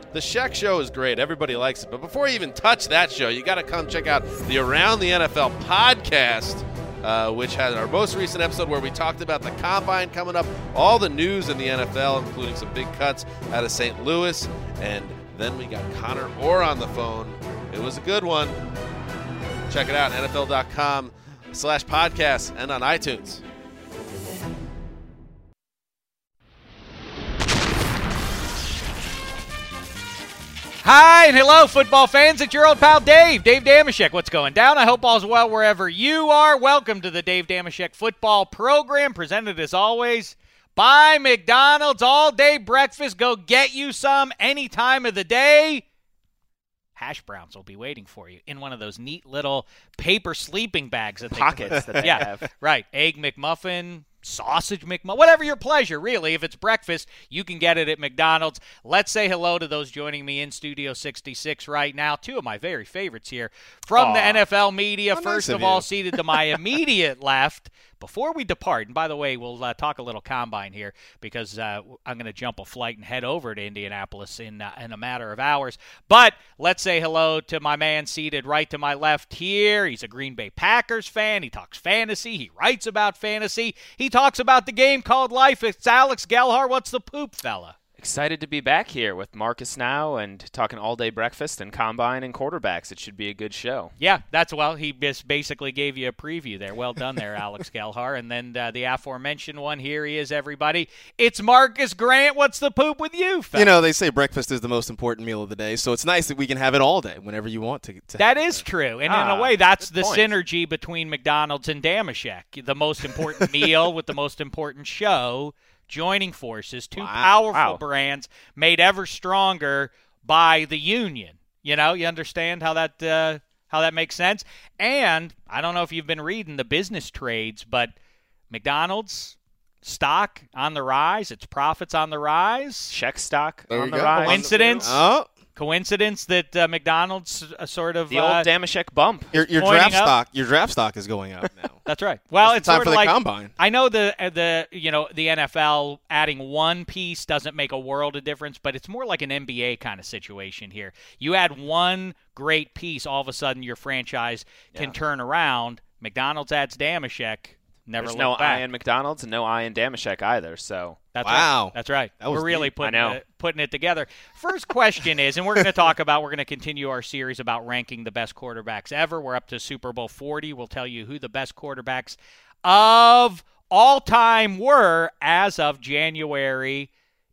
The Sheck Show is great. Everybody likes it. But before you even touch that show, you got to come check out the Around the NFL podcast, which has our most recent episode where we talked about the Combine coming up, all the news in the NFL, including some big cuts out of St. Louis. And then we got Connor Orr on the phone. It was a good one. Check it out, NFL.com/podcast and on iTunes. Hi and hello, football fans. It's your old pal Dave Dameshek. What's going down? I hope all's well wherever you are. Welcome to the Dave Dameshek football program, presented as always by McDonald's. All-day breakfast. Go get you some any time of the day. Hash browns will be waiting for you in one of those neat little paper sleeping bags that pockets that they have. Right. Egg McMuffin, sausage McMuffin, whatever your pleasure, really. If it's breakfast, you can get it at McDonald's. Let's say hello to those joining me in Studio 66 right now. Two of my very favorites here from the NFL media. First of all, seated to my immediate left. Before we depart, and by the way, we'll talk a little Combine here because I'm going to jump a flight and head over to Indianapolis in a matter of hours. But let's say hello to my man seated right to my left here. He's a Green Bay Packers fan. He talks fantasy. He writes about fantasy. He talks about the game called life. It's Alex Gelhar. What's the poop, fella? Excited to be back here with Marcus now and talking all-day breakfast and Combine and quarterbacks. It should be a good show. Yeah, he just basically gave you a preview there. Well done there, Alex Gelhar. And then the aforementioned one, here he is, everybody. It's Marcus Grant. What's the poop with you, fella? You know, they say breakfast is the most important meal of the day, so it's nice that we can have it all day whenever you want to that is true. And in a way, that's the point. synergy between McDonald's and Dameshek. The most important meal with the most important show. Joining forces, two powerful brands made ever stronger by the union. You know, you understand how that makes sense? And I don't know if you've been reading the business trades, but McDonald's stock on the rise, its profits on the rise. Check stock on the go. rise. Coincidence? Coincidence that McDonald's sort of the old Dameshek bump. Your draft stock is going up now. That's right. Well, it's time sort for of the like Combine. I know the NFL adding one piece doesn't make a world of difference, but it's more like an NBA kind of situation here. You add one great piece, all of a sudden your franchise can turn around. McDonald's adds Dameshek. Never There's look no back. I in McDonald's and no I in Dameshek either. So That's wow. right. That's right. That was We're really deep. putting it together. First question is, and we're going to continue our series about ranking the best quarterbacks ever. We're up to Super Bowl 40. We'll tell you who the best quarterbacks of all time were as of January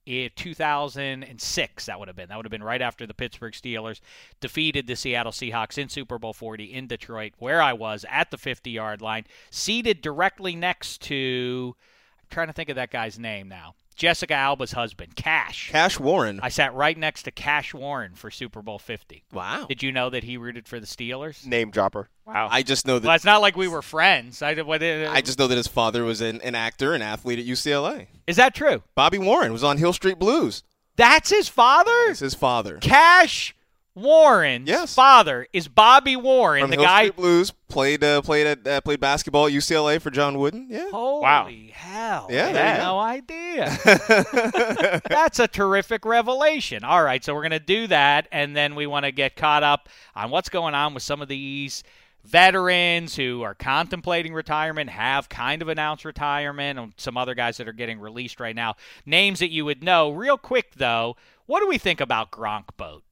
2006. That would have been right after the Pittsburgh Steelers defeated the Seattle Seahawks in Super Bowl 40 in Detroit, where I was at the 50-yard line, seated directly next to, I'm trying to think of that guy's name now, Jessica Alba's husband, Cash. Cash Warren. I sat right next to Cash Warren for Super Bowl 50. Wow. Did you know that he rooted for the Steelers? Name dropper. Wow. I just know that. Well, it's not like we were friends. I just know that his father was an actor, an athlete at UCLA. Is that true? Bobby Warren was on Hill Street Blues. That's his father? That's his father. Cash Warren's father is Bobby Warren, From the Hill guy Street Blues, played basketball at UCLA for John Wooden. Yeah. Holy hell. Yeah, I there had you go. no idea. That's a terrific revelation. All right, so we're going to do that, and then we want to get caught up on what's going on with some of these veterans who are contemplating retirement, have kind of announced retirement, and some other guys that are getting released right now. Names that you would know. Real quick, though, what do we think about Gronk Boat?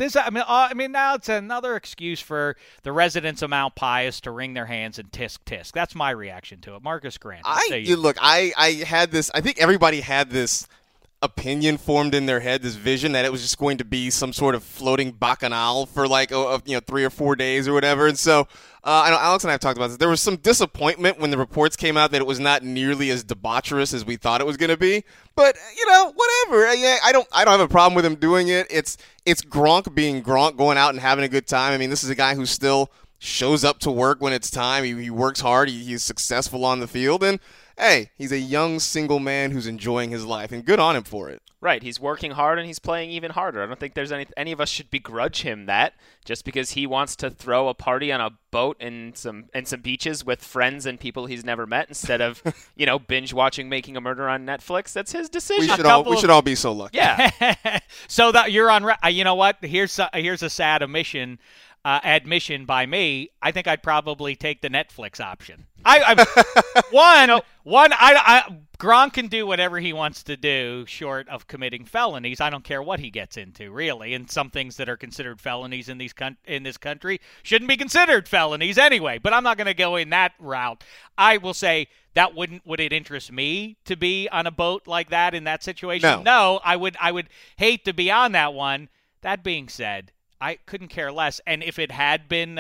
Now it's another excuse for the residents of Mount Pius to wring their hands and tisk tisk. That's my reaction to it. Marcus Grant. I had this. I think everybody had this opinion formed in their head, this vision that it was just going to be some sort of floating bacchanal for 3 or 4 days or whatever. And so I know Alex and I have talked about this. There was some disappointment when the reports came out that it was not nearly as debaucherous as we thought it was going to be. But whatever. Yeah, I don't have a problem with him doing it. It's Gronk being Gronk, going out and having a good time. I mean, this is a guy who still shows up to work when it's time. He works hard. He's successful on the field, and hey, he's a young single man who's enjoying his life, and good on him for it. Right, he's working hard and he's playing even harder. I don't think there's any of us should begrudge him that just because he wants to throw a party on a boat and some beaches with friends and people he's never met instead of binge watching Making a Murder on Netflix. That's his decision. We should all be so lucky. Yeah. So that you're on. You know what? Here's a sad admission by me. I think I'd probably take the Netflix option. Gronk can do whatever he wants to do short of committing felonies. I don't care what he gets into, really. And some things that are considered felonies in this country shouldn't be considered felonies anyway. But I'm not going to go in that route. I will say that would it interest me to be on a boat like that in that situation? No, I would hate to be on that one. That being said, I couldn't care less. And if it had been,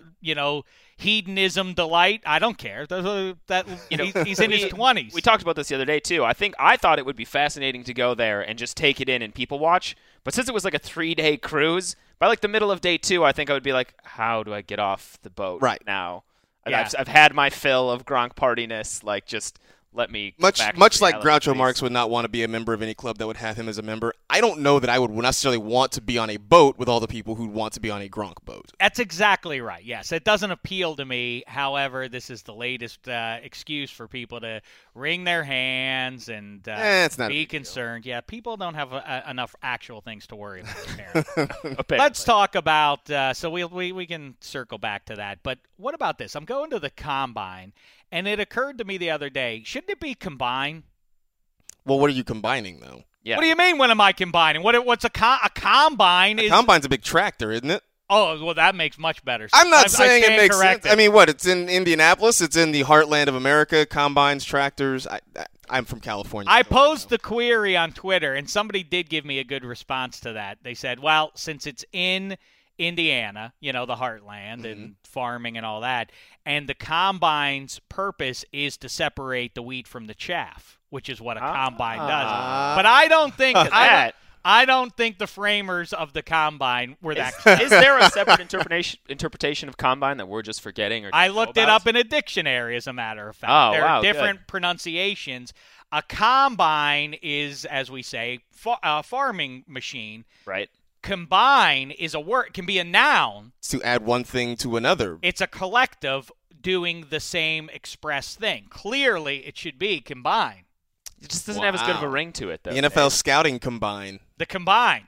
hedonism delight, I don't care. He's in his 20s. We talked about this the other day, too. I thought it would be fascinating to go there and just take it in and people watch. But since it was like a 3-day cruise, by like the middle of day 2, I think I would be like, how do I get off the boat now? Yeah. I've had my fill of Gronk partiness. Like, just let me much back like reality, Groucho please. Marx would not want to be a member of any club that would have him as a member. I don't know that I would necessarily want to be on a boat with all the people who want to be on a Gronk boat. That's exactly right. Yes, it doesn't appeal to me. However, this is the latest excuse for people to wring their hands and it's not be concerned. Yeah, people don't have enough actual things to worry about. Apparently. Let's talk about. So we can circle back to that. But what about this? I'm going to the combine. And it occurred to me the other day, shouldn't it be combine? Well, what are you combining, though? Yeah. What do you mean, what am I combining? What's a combine? A combine's a big tractor, isn't it? Oh, well, that makes much better sense. I'm not saying it makes sense. I mean, what? It's in Indianapolis. It's in the heartland of America. Combines, tractors. I'm from California. I posed the query on Twitter, and somebody did give me a good response to that. They said, well, since it's in Indiana, the heartland and farming and all that, and the combine's purpose is to separate the wheat from the chaff, which is what a combine does. But I don't think I don't think the framers of the combine were that. Is there a separate interpretation of combine that we're just forgetting? Or I looked it up in a dictionary, as a matter of fact. There are different pronunciations. A combine is, as we say, a farming machine. Right. Combine is a word, can be a noun. It's to add one thing to another. It's a collective doing the same express thing. Clearly, it should be combine. It just doesn't have as good of a ring to it, though. The NFL scouting combine. The combine.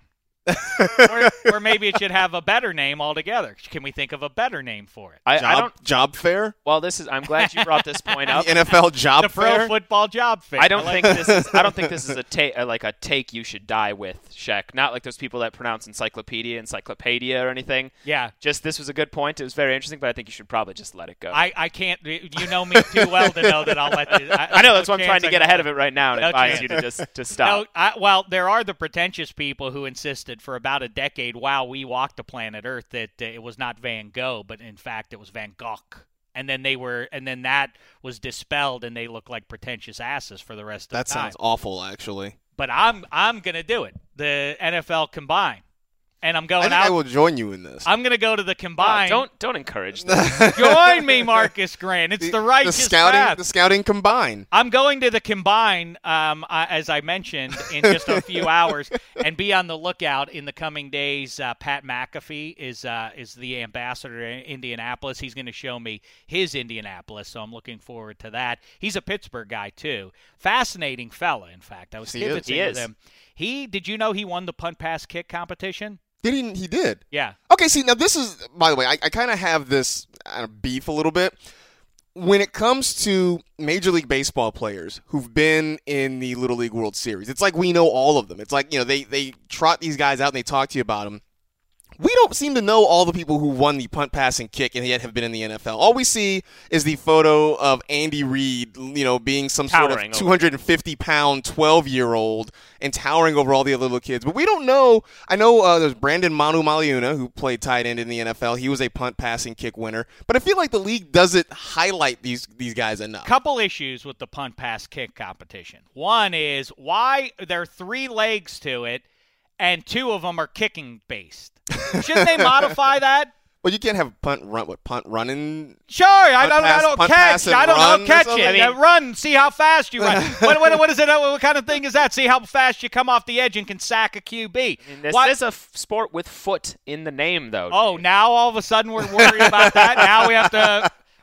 or maybe it should have a better name altogether. Can we think of a better name for it? Job fair? Well, I'm glad you brought this point up. The NFL job fair? The pro football job fair. I don't think this is a take you should die with, Shek. Not like those people that pronounce encyclopedia or anything. Yeah. Just this was a good point. It was very interesting, but I think you should probably just let it go. I can't. You know me too well to know that I'll let you. I know that's why I'm trying to get ahead of it right now and advise you to stop. Well, there are the pretentious people who insisted for about a decade while we walked the planet Earth that it was not Van Gogh, but in fact it was Van Gogh. And then that was dispelled, and they look like pretentious asses for the rest of the time. That sounds awful, actually. But I'm going to do it. The NFL combine. And I'm going I will join you in this. I'm going to go to the combine. Don't encourage this. Join me, Marcus Grant. It's the righteous path. The scouting combine. I'm going to the combine, as I mentioned, in just a few hours, and be on the lookout in the coming days. Pat McAfee is the ambassador in Indianapolis. He's going to show me his Indianapolis, so I'm looking forward to that. He's a Pittsburgh guy, too. Fascinating fella, in fact. I was kibitzing with him. Did you know he won the punt pass kick competition? He did? Yeah. Okay, see, now this is, by the way, I kind of have this beef a little bit. When it comes to Major League Baseball players who've been in the Little League World Series, it's like we know all of them. It's like, they trot these guys out and they talk to you about them. We don't seem to know all the people who won the punt, pass, and kick and yet have been in the NFL. All we see is the photo of Andy Reid, being some towering sort of 250-pound 12-year-old and towering over all the other little kids. But we don't know. I know there's Brandon Manu Maliuna, who played tight end in the NFL. He was a punt, pass, and kick winner. But I feel like the league doesn't highlight these guys enough. Couple issues with the punt, pass, kick competition. One is why there are 3 legs to it, and 2 of them are kicking based. Shouldn't they modify that? Well, you can't have punt running. Sure, I don't catch. I don't know catch it. Run, see how fast you run. What is it? What kind of thing is that? See how fast you come off the edge and can sack a QB. This is a sport with foot in the name, though. Oh, now all of a sudden we're worried about that. Now we have to.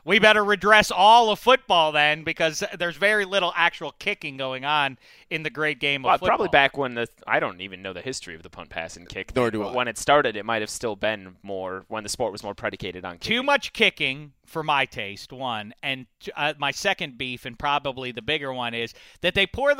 We better redress all of football then, because there's very little actual kicking going on in the great game of football. Probably back when I don't even know the history of the punt, pass, and kick. Nor do I. When it started, it might have still been more when the sport was more predicated on kicking. Too much kicking for my taste, one, and my second beef, and probably the bigger one, is that they put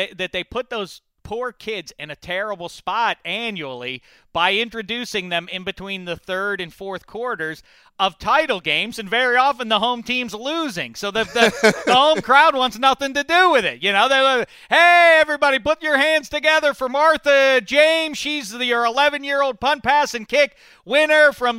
those poor kids in a terrible spot annually by introducing them in between the third and fourth quarters of title games, and very often the home team's losing. So the home crowd wants nothing to do with it. They're like, hey, everybody, put your hands together for Martha James. She's your 11-year-old punt, pass, and kick winner from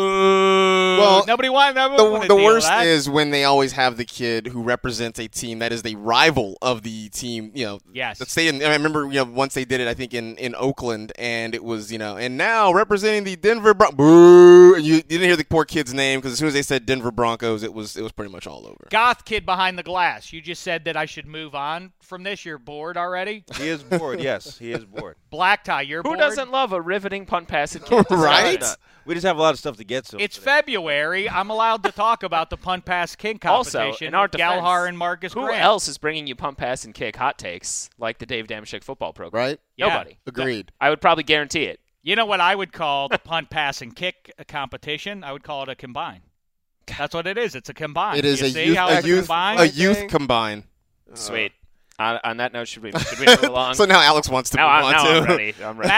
boo. Well, nobody wanted the worst is when they always have the kid who represents a team that is the rival of the team. Yes. Let's say, I remember, once they did it, I think in Oakland, and it was, and now representing the Denver Broncos. Boo! And you didn't hear the poor kid's name, because as soon as they said Denver Broncos, it was pretty much all over. Goth kid behind the glass. You just said that I should move on from this. You're bored already? He is bored, yes. He is bored. Black Tie, you're bored? Who doesn't love a riveting punt, pass, and kick? Right? We just have a lot of stuff to get to. It's February. I'm allowed to talk about the punt, pass, kick competition. Also, in our defense, Galhar and Marcus who Grant. else is bringing you punt, pass, and kick hot takes like the Dave Damashek football program? Right? Yeah. Nobody. Agreed. I would probably guarantee it. You know what I would call the punt, pass, and kick competition? I would call it a combine. That's what it is. It's a combine. It is a youth combine. Sweet. On that note, should we move along? So now Alex wants to move on, too. I'm ready.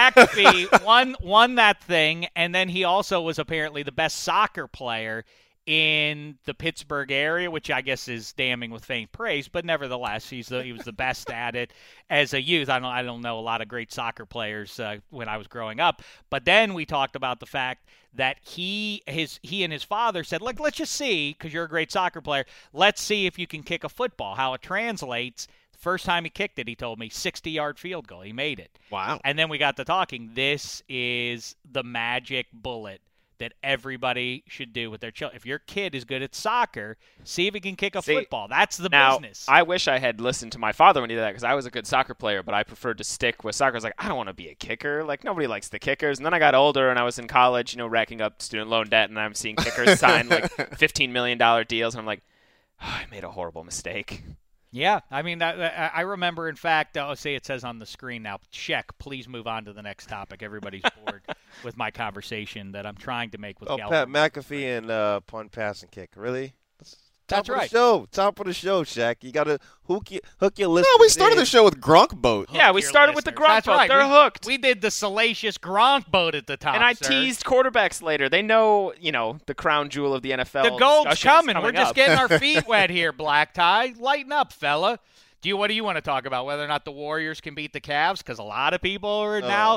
McAfee won that thing, and then he also was apparently the best soccer player in the Pittsburgh area, which I guess is damning with faint praise, but nevertheless, he was the best at it as a youth. I don't know a lot of great soccer players when I was growing up, but then we talked about the fact that he and his father said, look, let's just see, because you're a great soccer player, let's see if you can kick a football, how it translates. First time he kicked it, he told me, 60-yard field goal. He made it. Wow. And then we got to talking. This is the magic bullet that everybody should do with their children. If your kid is good at soccer, see if he can kick a football. That's the business. I wish I had listened to my father when he did that, because I was a good soccer player, but I preferred to stick with soccer. I was like, I don't want to be a kicker. Like, nobody likes the kickers. And then I got older, and I was in college, racking up student loan debt, and I'm seeing kickers sign like $15 million deals, and I'm like, oh, I made a horrible mistake. Yeah, I mean, I remember, in fact, say it says on the screen now, check, please move on to the next topic. Everybody's bored with my conversation that I'm trying to make with Galvin. Pat McAfee and punt, pass, and kick. Really? That's right. Top of the show, Shaq. You got to hook your listeners. No, we started the show with Gronk Boat. Yeah, we started with the Gronk Boat. Right. They're hooked. We did the salacious Gronk Boat at the top, and I sir. teased quarterbacks later. They know, the crown jewel of the NFL. The gold's coming. We're just up. getting our feet wet here, Black Tie. Lighten up, fella. What do you want to talk about? Whether or not the Warriors can beat the Cavs? Because a lot of people are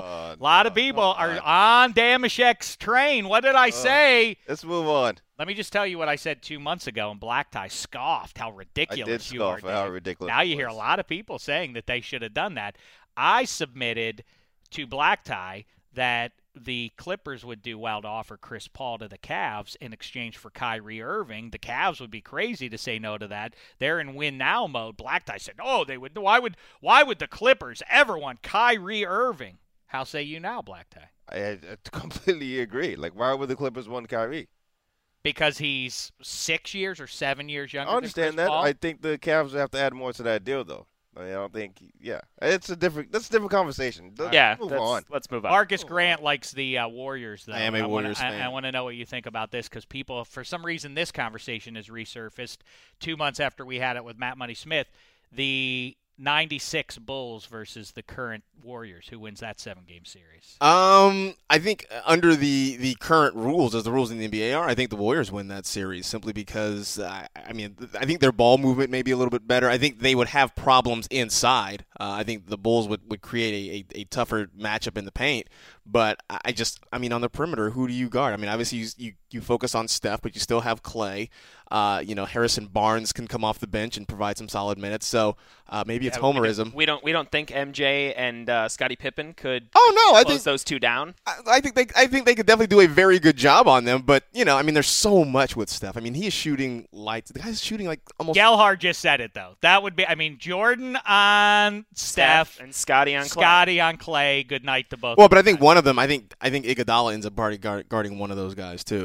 on Damashek's train. What did I say? Let's move on. Let me just tell you what I said 2 months ago, and Black Tie scoffed how ridiculous you are. How ridiculous. Now you hear a lot of people saying that they should have done that. I submitted to Black Tie that the Clippers would do well to offer Chris Paul to the Cavs in exchange for Kyrie Irving. The Cavs would be crazy to say no to that. They're in win-now mode. Black Tie said, "Oh, they would. Why would the Clippers ever want Kyrie Irving?" How say you now, Black Tie? I completely agree. Like, why would the Clippers want Kyrie? Because he's 6 years or 7 years younger. I understand than Chris that. Paul? I think the Cavs have to add more to that deal, though. I don't think. Yeah, that's a different conversation. Let's move on. Marcus Grant likes the Warriors, though. I am a Warriors fan. I want to know what you think about this, because people, for some reason, this conversation has resurfaced 2 months after we had it with Matt Money Smith. The 96 Bulls versus the current Warriors. Who wins that 7-game series? I think under the current rules, as the rules in the NBA are, I think the Warriors win that series simply because, I think their ball movement may be a little bit better. I think they would have problems inside. I think the Bulls would create a tougher matchup in the paint. But on the perimeter, who do you guard? I mean, obviously you focus on Steph, but you still have Clay. Harrison Barnes can come off the bench and provide some solid minutes. So maybe it's homerism. We don't think MJ and Scottie Pippen could. I close those two down. I think they could definitely do a very good job on them. But there's so much with Steph. I mean, he is shooting lights. The guy's shooting like almost. Gelhard just said it though. That would be. Jordan on Steph and Scottie on Clay. Scottie on Clay. Good night to both. Well, but I think one of them. I think Iguodala ends up guarding one of those guys too.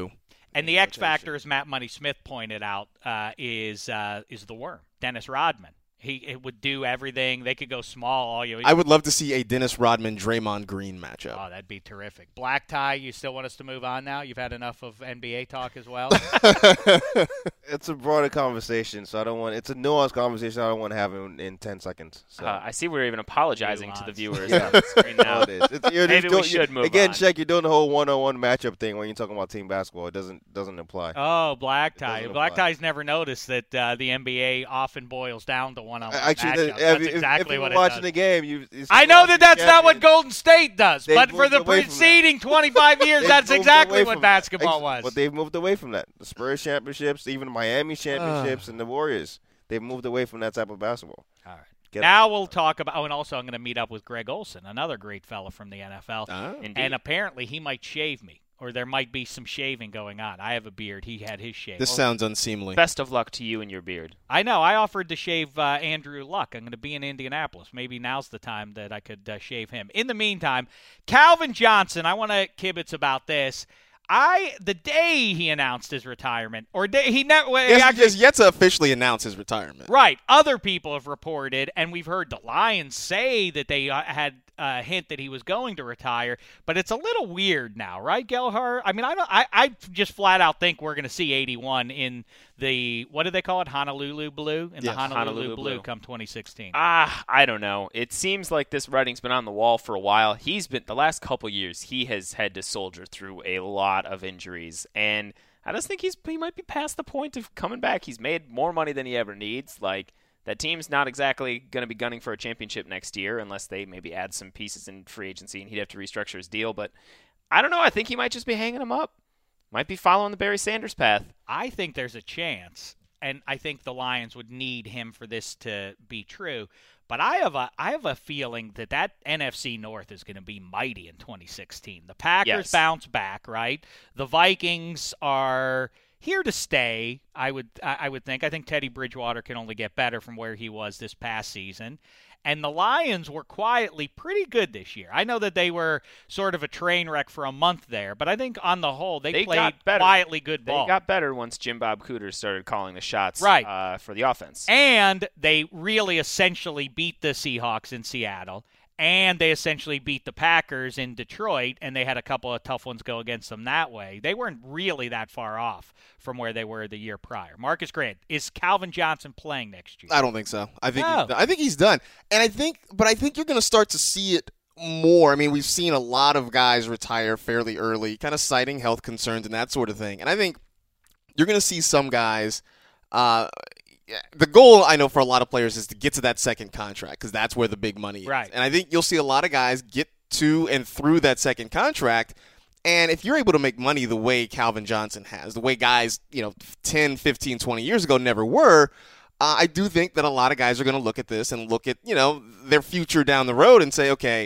And the X factor, as Matt Money Smith pointed out, is the worm, Dennis Rodman. He would do everything. They could go small. I would love to see a Dennis Rodman Draymond Green matchup. Oh, that'd be terrific. Black tie. You still want us to move on now? You've had enough of NBA talk as well. It's a broader conversation, so I don't want. It's a nuanced conversation. I don't want to have in 10 seconds. So. I see we're even apologizing to the viewers yeah. on the screen now. Maybe we should move again, on. Check. You're doing the whole one-on-one matchup thing when you're talking about team basketball. It doesn't apply. Oh, black tie. Black tie's never noticed that the NBA often boils down to one-on-one matchups. That's exactly what it does. Watching the game, I know that's not what Golden State does, but for the preceding 25 years, that's exactly what basketball was. But they've moved away from that. The Spurs championships, even the Miami championships, and the Warriors, they've moved away from that type of basketball. All right. Now we'll talk about – and also I'm going to meet up with Greg Olson, another great fella from the NFL. And apparently he might shave me. Or there might be some shaving going on. I have a beard. He had his shave. This sounds unseemly. Best of luck to you and your beard. I know. I offered to shave Andrew Luck. I'm going to be in Indianapolis. Maybe now's the time that I could shave him. In the meantime, Calvin Johnson, I want to kibitz about this. The day he announced his retirement, he has yet to officially announce his retirement. Right. Other people have reported, and we've heard the Lions say that they had a hint that he was going to retire, but it's a little weird now, right, Gelhar? I mean, I just flat out think we're going to see 81 in the, what do they call it, Honolulu Blue? The Honolulu Blue come 2016. I don't know. It seems like this writing's been on the wall for a while. The last couple years, he has had to soldier through a lot of injuries, and I just think he might be past the point of coming back. He's made more money than he ever needs. That team's not exactly going to be gunning for a championship next year unless they maybe add some pieces in free agency and he'd have to restructure his deal. But I don't know. I think he might just be hanging him up. Might be following the Barry Sanders path. I think there's a chance, and I think the Lions would need him for this to be true. But I have a feeling that NFC North is going to be mighty in 2016. The Packers bounce back, right? The Vikings are here to stay, I would think. I think Teddy Bridgewater can only get better from where he was this past season. And the Lions were quietly pretty good this year. I know that they were sort of a train wreck for a month there, but I think on the whole they played quietly good ball. They got better once Jim Bob Cooter started calling the shots for the offense. And they really essentially beat the Seahawks in Seattle. And they essentially beat the Packers in Detroit, and they had a couple of tough ones go against them that way. They weren't really that far off from where they were the year prior. Marcus Grant, is Calvin Johnson playing next year? I don't think so. I think he's done. And I think you're going to start to see it more. I mean, we've seen a lot of guys retire fairly early, kind of citing health concerns and that sort of thing. And I think you're going to see some guys the goal, I know, for a lot of players is to get to that second contract because that's where the big money is. Right. And I think you'll see a lot of guys get to and through that second contract. And if you're able to make money the way Calvin Johnson has, the way guys, 10, 15, 20 years ago never were, I do think that a lot of guys are going to look at this and look at, their future down the road and say, okay,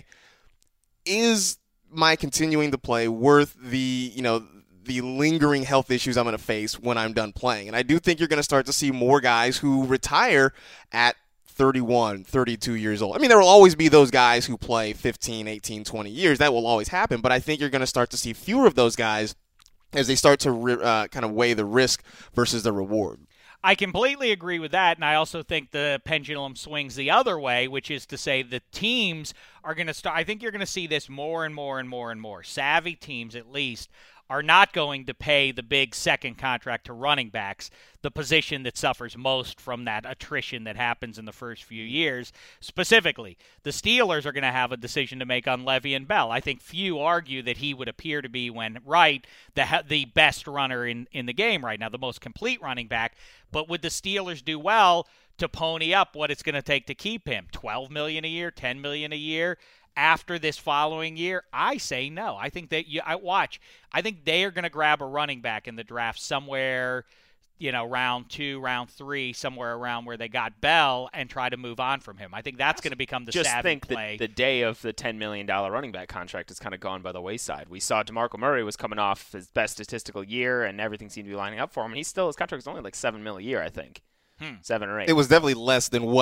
is my continuing to play worth the lingering health issues I'm going to face when I'm done playing? And I do think you're going to start to see more guys who retire at 31, 32 years old. I mean, there will always be those guys who play 15, 18, 20 years. That will always happen. But I think you're going to start to see fewer of those guys as they start to kind of weigh the risk versus the reward. I completely agree with that, and I also think the pendulum swings the other way, which is to say the teams are going to start – I think you're going to see this more and more and more and more. Savvy teams, at least, are not going to pay the big second contract to running backs, the position that suffers most from that attrition that happens in the first few years. Specifically, the Steelers are going to have a decision to make on Le'Veon Bell. I think few argue that he would appear to be, when right, the best runner in the game right now, the most complete running back. But would the Steelers do well to pony up what it's going to take to keep him? $12 million a year, $10 million a year? After this following year, I say no. I think that I think they are going to grab a running back in the draft somewhere, round 2, round 3, somewhere around where they got Bell, and try to move on from him. I think that's going to become the savvy play. The day of the $10 million running back contract has kind of gone by the wayside. We saw DeMarco Murray was coming off his best statistical year, and everything seemed to be lining up for him. And his contract is only like $7 million a year, I think. 7 or 8. It was definitely less than what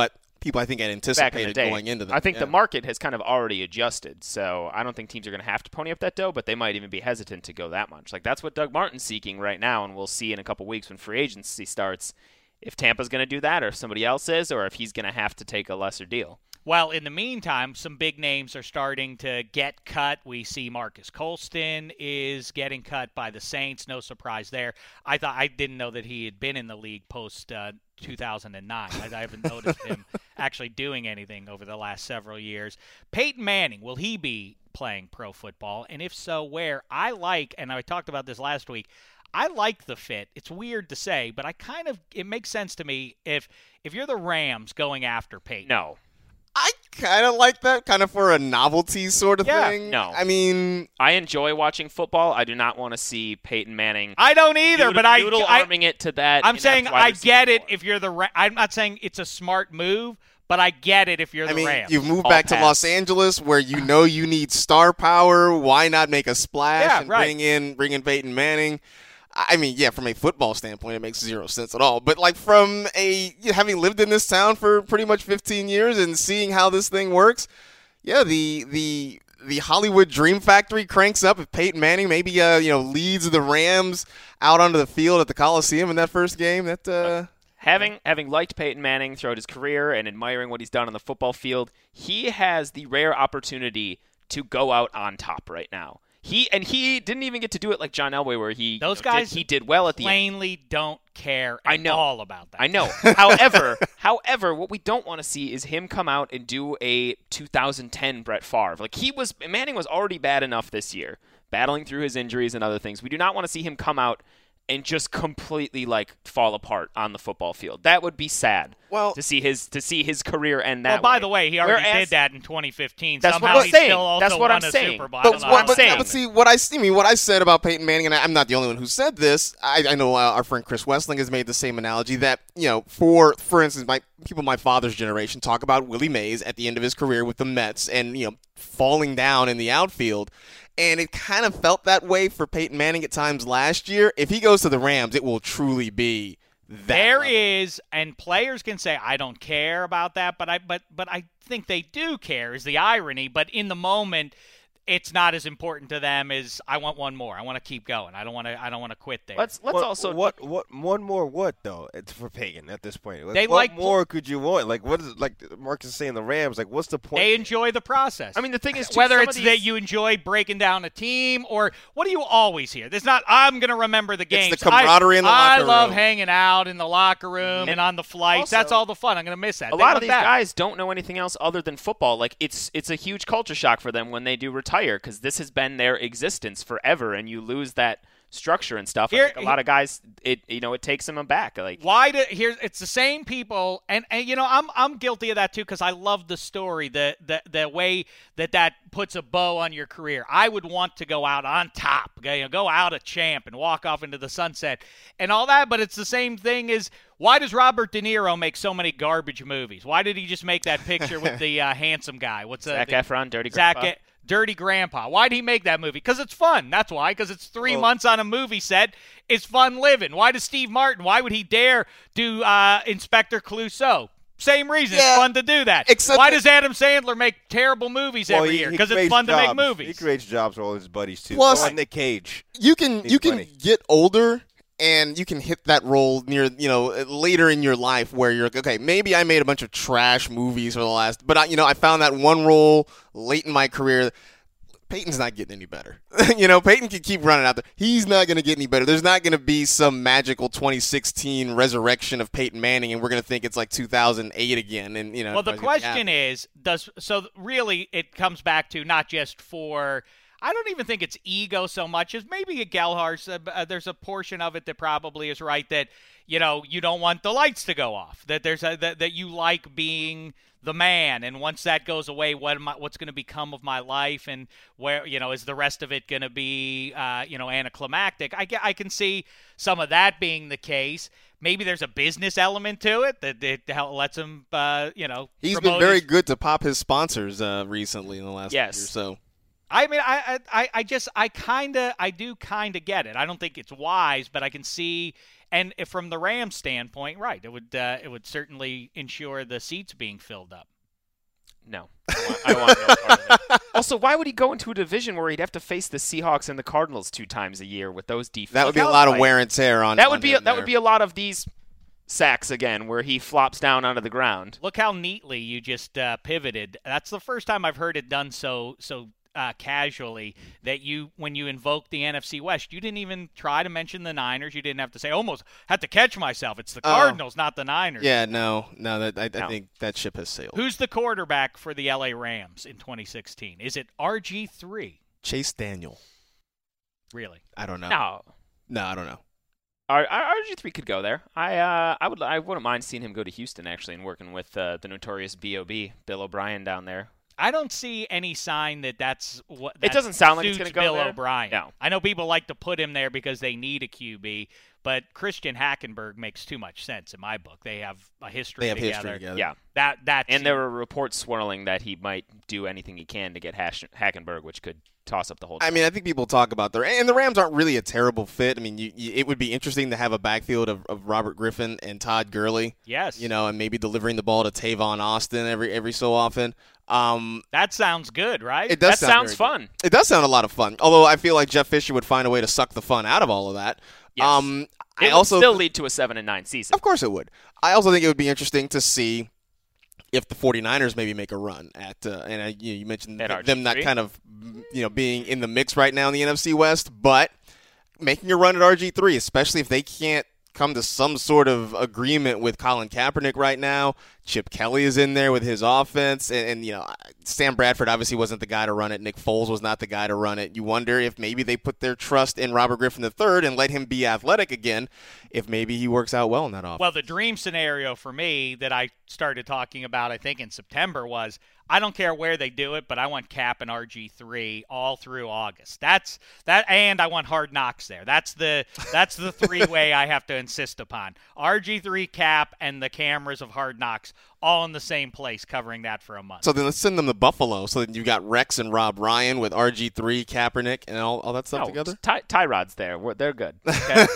people I think had back in the anticipated day. going into that. I think the market has kind of already adjusted, so I don't think teams are going to have to pony up that dough, but they might even be hesitant to go that much. Like, that's what Doug Martin's seeking right now, and we'll see in a couple weeks when free agency starts if Tampa's going to do that or if somebody else is or if he's going to have to take a lesser deal. Well, in the meantime, some big names are starting to get cut. We see Marcus Colston is getting cut by the Saints. No surprise there. I didn't know that he had been in the league post 2009. I haven't noticed him actually doing anything over the last several years. Peyton Manning, will he be playing pro football? And if so, where? I talked about this last week, I like the fit. It's weird to say, but it makes sense to me if you're the Rams going after Peyton. No. I kind of like that, kind of for a novelty sort of thing. No. I mean, I enjoy watching football. I do not want to see Peyton Manning. I don't either, but arming it to that. I'm saying I get it if you're the. I'm not saying it's a smart move, but I get it if you're the Rams. You've moved back to Los Angeles where you know you need star power. Why not make a splash and bring in Peyton Manning? I mean, yeah, from a football standpoint, it makes zero sense at all. But like from having lived in this town for pretty much 15 years and seeing how this thing works, yeah, the Hollywood Dream Factory cranks up if Peyton Manning maybe leads the Rams out onto the field at the Coliseum in that first game. Having liked Peyton Manning throughout his career and admiring what he's done on the football field, he has the rare opportunity to go out on top right now. He didn't even get to do it like John Elway, where he did well at the end. Plainly don't care at all about that. I know. However, what we don't want to see is him come out and do a 2010 Brett Favre. Like Manning was already bad enough this year, battling through his injuries and other things. We do not want to see him come out and just completely fall apart on the football field. That would be sad. To see his career end that way. Well, by the way, he already did that in 2015. That's Somehow what I'm saying. Still also that's what won I'm saying. Super Bowl. But see, what I said about Peyton Manning, and I'm not the only one who said this. I know our friend Chris Wessling has made the same analogy that for instance, people my father's generation talk about Willie Mays at the end of his career with the Mets and falling down in the outfield. And it kind of felt that way for Peyton Manning at times last year. If he goes to the Rams, it will truly be that. There is, and players can say, I don't care about that, but I think they do care is the irony. But in the moment, it's not as important to them as I want one more. I want to keep going. I don't want to quit there. Let's also one more what though? It's for Peyton at this point. What more could you want? Like what is Marcus is saying the Rams? Like what's the point? They enjoy the process. I mean the thing is whether it's that you enjoy breaking down a team or what do you always hear? There's not I'm going to remember the games. It's the camaraderie in the locker room. I love hanging out in the locker room and on the flights. Also, that's all the fun. I'm going to miss that. A lot of these guys don't know anything else other than football. Like it's a huge culture shock for them when they do retire because this has been their existence forever, and you lose that structure and stuff. I think a lot of guys, it takes them aback. Like it's the same people, and I'm guilty of that too because I love the story, the way that puts a bow on your career. I would want to go out on top, go out a champ and walk off into the sunset and all that. But it's the same thing as why does Robert De Niro make so many garbage movies? Why did he just make that picture with the handsome guy? What's Zac Efron, Dirty Grandpa? Dirty Grandpa. Why'd he make that movie? Because it's fun. That's why. Because it's 3 months on a movie set. It's fun living. Why does Steve Martin? Why would he dare do Inspector Clouseau? Same reason. It's fun to do that. Why does Adam Sandler make terrible movies every year? Because it's fun to make movies. He creates jobs for all his buddies too. Plus, like Nick Cage. You can get older. And you can hit that role near, later in your life where you're like, okay, maybe I made a bunch of trash movies for the last, but I found that one role late in my career. Peyton's not getting any better. Peyton can keep running out there. He's not going to get any better. There's not going to be some magical 2016 resurrection of Peyton Manning, and we're going to think it's like 2008 again. And well, the question is, really it comes back to not just for. I don't even think it's ego so much as maybe a Gelhar's. There's a portion of it that probably is right that you don't want the lights to go off. That that you like being the man, and once that goes away, what's going to become of my life, and where is the rest of it going to be anticlimactic? I can see some of that being the case. Maybe there's a business element to it that lets him He's been very good to pop his sponsors recently in the last year or so. I mean, I do kind of get it. I don't think it's wise, but I can see, and if from the Rams standpoint, right, it would certainly ensure the seats being filled up. No, I want no part of it. Also, why would he go into a division where he'd have to face the Seahawks and the Cardinals 2 times a year with those defenses? That would be a lot of wear and tear on. That would be a lot of these sacks again, where he flops down onto the ground. Look how neatly you just pivoted. That's the first time I've heard it done so casually, that when you invoked the NFC West, you didn't even try to mention the Niners. You didn't have to say, almost had to catch myself. It's the Cardinals, not the Niners. Yeah, no. I think that ship has sailed. Who's the quarterback for the LA Rams in 2016? Is it RG3? Chase Daniel. Really? I don't know. No, I don't know. RG3 could go there. I wouldn't mind seeing him go to Houston actually and working with the notorious B.O.B. Bill O'Brien down there. I don't see any sign that's what. It doesn't sound like it's going to go Bill there. O'Brien. No. I know people like to put him there because they need a QB, but Christian Hackenberg makes too much sense in my book. They have a history together. Yeah. And there were reports swirling that he might do anything he can to get Hackenberg, which could toss up the whole team. I mean, I think people talk about and the Rams aren't really a terrible fit. I mean, it would be interesting to have a backfield of Robert Griffin and Todd Gurley. Yes. And maybe delivering the ball to Tavon Austin every so often. That sounds good, right? It does. That sounds fun. It does sound a lot of fun. Although I feel like Jeff Fisher would find a way to suck the fun out of all of that. Yes. It would still lead to a 7-9 season. Of course it would. I also think it would be interesting to see if the 49ers maybe make a run at you mentioned them not kind of being in the mix right now in the NFC West, but making a run at RG3, especially if they can't come to some sort of agreement with Colin Kaepernick right now. Chip Kelly is in there with his offense, and Sam Bradford obviously wasn't the guy to run it. Nick Foles was not the guy to run it. You wonder if maybe they put their trust in Robert Griffin III and let him be athletic again, if maybe he works out well in that offense. Well, the dream scenario for me that I started talking about, I think in September, was I don't care where they do it, but I want Cap and RG3 all through August. And I want Hard Knocks there. That's the three-way I have to insist upon. RG3, Cap, and the cameras of Hard Knocks all in the same place, covering that for a month. So then let's send them to Buffalo. So then you got Rex and Rob Ryan with RG3, Kaepernick, and all that stuff together. Tyrod's there. They're good. Okay.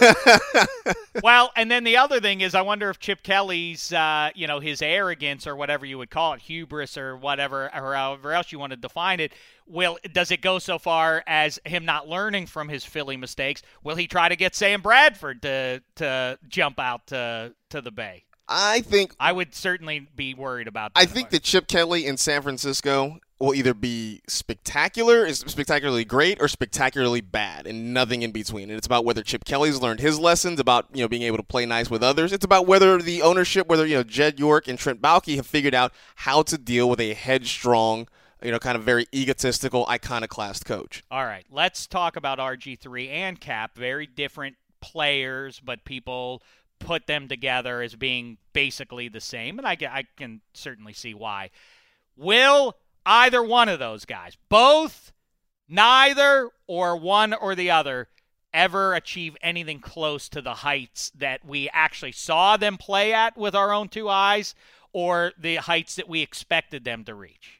Well, and then the other thing is, I wonder if Chip Kelly's, his arrogance or whatever you would call it, hubris or whatever, or however else you want to define it, does it go so far as him not learning from his Philly mistakes? Will he try to get Sam Bradford to jump out to the Bay? I think I would certainly be worried about that. I think that Chip Kelly in San Francisco will either be spectacularly great, or spectacularly bad, and nothing in between. And it's about whether Chip Kelly's learned his lessons about being able to play nice with others. It's about whether the ownership, Jed York and Trent Baalke have figured out how to deal with a headstrong, kind of very egotistical, iconoclast coach. All right, let's talk about RG3 and Cap. Very different players, but people put them together as being basically the same, and I can certainly see why. Will either one of those guys, both, neither, or one or the other, ever achieve anything close to the heights that we actually saw them play at with our own two eyes, or the heights that we expected them to reach?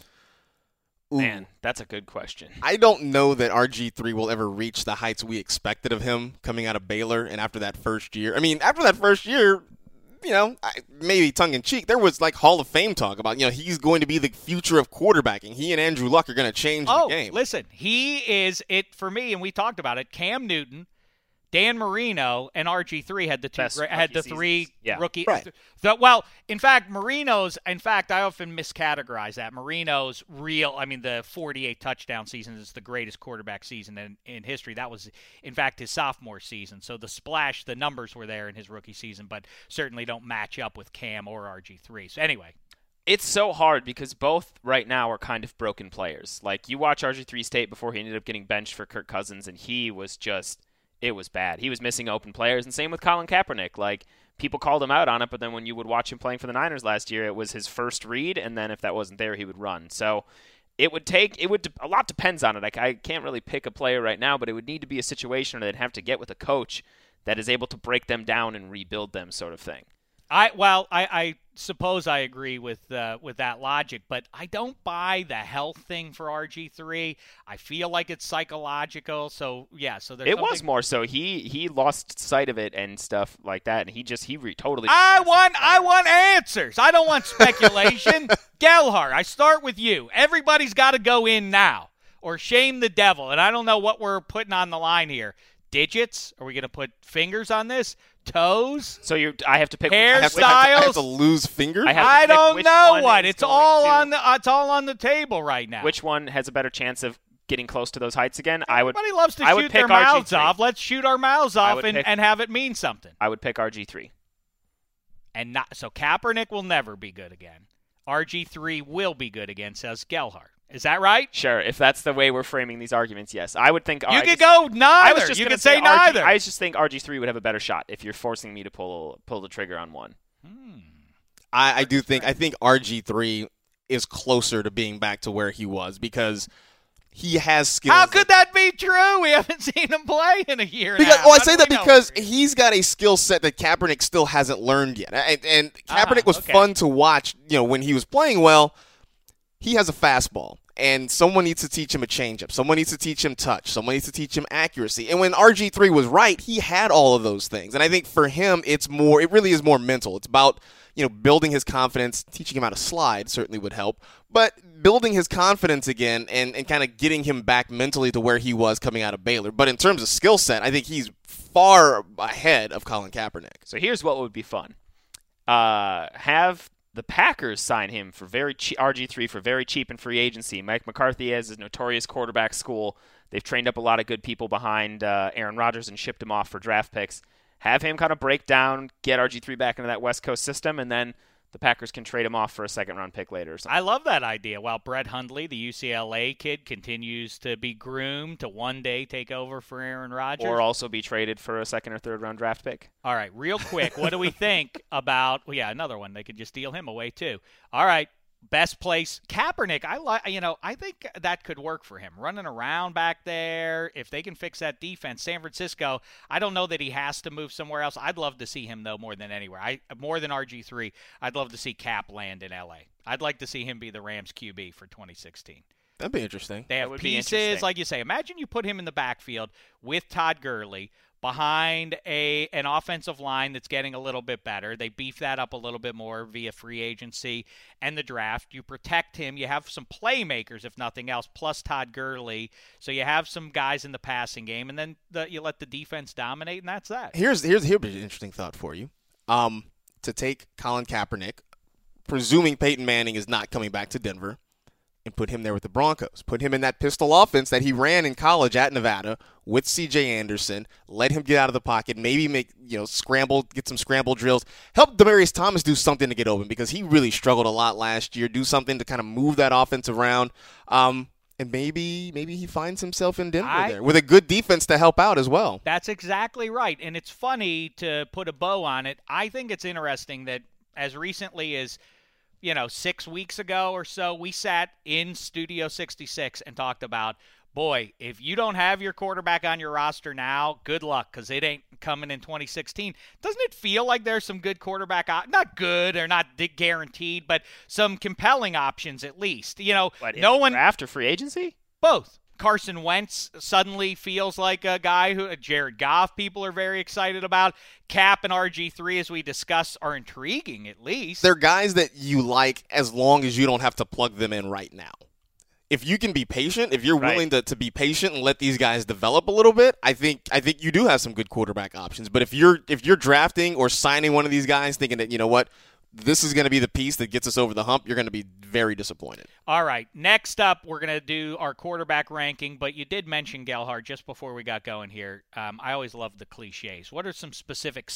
Man, that's a good question. I don't know that RG3 will ever reach the heights we expected of him coming out of Baylor and after that first year. I mean, after that first year, maybe tongue-in-cheek, there was like Hall of Fame talk about, he's going to be the future of quarterbacking. He and Andrew Luck are going to change the game. Listen, he is it for me, and we talked about it. Cam Newton, Dan Marino, and RG3 had the three rookie. Right. In fact, I often miscategorize that. Marino's the 48 touchdown season is the greatest quarterback season in history. That was, in fact, his sophomore season. So the numbers were there in his rookie season, but certainly don't match up with Cam or RG3. So anyway. It's so hard because both right now are kind of broken players. Like, you watch RG3's tape before he ended up getting benched for Kirk Cousins, and he was just... It was bad. He was missing open players, and same with Colin Kaepernick. Like, people called him out on it, but then when you would watch him playing for the Niners last year, it was his first read, and then if that wasn't there, he would run. So a lot depends on it. I can't really pick a player right now, but it would need to be a situation where they'd have to get with a coach that is able to break them down and rebuild them, sort of thing. I suppose I agree with that logic, but I don't buy the health thing for RG3. I feel like it's psychological. So yeah, so there's. It was more so. He lost sight of it and stuff like that, and he totally. I want answers. I don't want speculation. Gelhart, I start with you. Everybody's got to go in now or shame the devil, and I don't know what we're putting on the line here. Digits? Are we going to put fingers on this? Toes? So I have to pick hairstyles. I have to lose fingers. I don't know what. It's all on the table right now. Which one has a better chance of getting close to those heights again? Everybody loves to shoot their mouths off. Let's shoot our mouths off and have it mean something. I would pick RG3. So Kaepernick will never be good again. RG3 will be good again, says Gelhart. Is that right? Sure. If that's the way we're framing these arguments, yes. I would think... You could go neither. You could say neither. I just think RG3 would have a better shot if you're forcing me to pull the trigger on one. I think RG3 is closer to being back to where he was because he has skills. How could that be true? We haven't seen him play in a year now. I say that because he's got a skill set that Kaepernick still hasn't learned yet. And Kaepernick was fun to watch, when he was playing well. He has a fastball, and someone needs to teach him a changeup. Someone needs to teach him touch. Someone needs to teach him accuracy. And when RG3 was right, he had all of those things. And I think for him, it really is more mental. It's about, building his confidence. Teaching him how to slide certainly would help. But building his confidence again and kind of getting him back mentally to where he was coming out of Baylor. But in terms of skill set, I think he's far ahead of Colin Kaepernick. So here's what would be fun. Have the Packers sign him for very cheap, RG3 for very cheap in free agency. Mike McCarthy has his notorious quarterback school. They've trained up a lot of good people behind Aaron Rodgers and shipped him off for draft picks. Have him kind of break down, get RG3 back into that West Coast system, and then the Packers can trade him off for a second-round pick later or something. I love that idea. While Brett Hundley, the UCLA kid, continues to be groomed to one day take over for Aaron Rodgers. Or also be traded for a second- or third-round draft pick. All right, real quick, what do we think about another one. They could just deal him away, too. All right, best place. Kaepernick, I think that could work for him. Running around back there, if they can fix that defense. San Francisco, I don't know that he has to move somewhere else. I'd love to see him, though, more than anywhere. More than RG3, I'd love to see Cap land in L.A. I'd like to see him be the Rams QB for 2016. That'd be interesting. They have pieces, like you say. Imagine you put him in the backfield with Todd Gurley behind an offensive line that's getting a little bit better. They beef that up a little bit more via free agency and the draft. You protect him. You have some playmakers, if nothing else, plus Todd Gurley. So you have some guys in the passing game, and then you let the defense dominate, and that's that. Here's an interesting thought for you. To take Colin Kaepernick, presuming Peyton Manning is not coming back to Denver, and put him there with the Broncos. Put him in that pistol offense that he ran in college at Nevada with C.J. Anderson. Let him get out of the pocket, maybe make, get some scramble drills. Help Demaryius Thomas do something to get open because he really struggled a lot last year. Do something to kind of move that offense around. And maybe he finds himself in Denver there with a good defense to help out as well. That's exactly right. And it's funny to put a bow on it. I think it's interesting that as recently as 6 weeks ago or so, we sat in Studio 66 and talked about, boy, if you don't have your quarterback on your roster now, good luck, because it ain't coming in 2016. Doesn't it feel like there's some good quarterback, not good or not guaranteed, but some compelling options at least? Draft or free agency? Both. Carson Wentz suddenly feels like a guy who Jared Goff people are very excited about. Cap and RG3, as we discussed, are intriguing at least. They're guys that you like as long as you don't have to plug them in right now. If you can be patient, if you're willing to be patient and let these guys develop a little bit, I think you do have some good quarterback options. But if you're drafting or signing one of these guys thinking that, this is going to be the piece that gets us over the hump, you're going to be very disappointed. All right. Next up, we're going to do our quarterback ranking, but you did mention Gelhart just before we got going here. I always love the cliches. What are some specific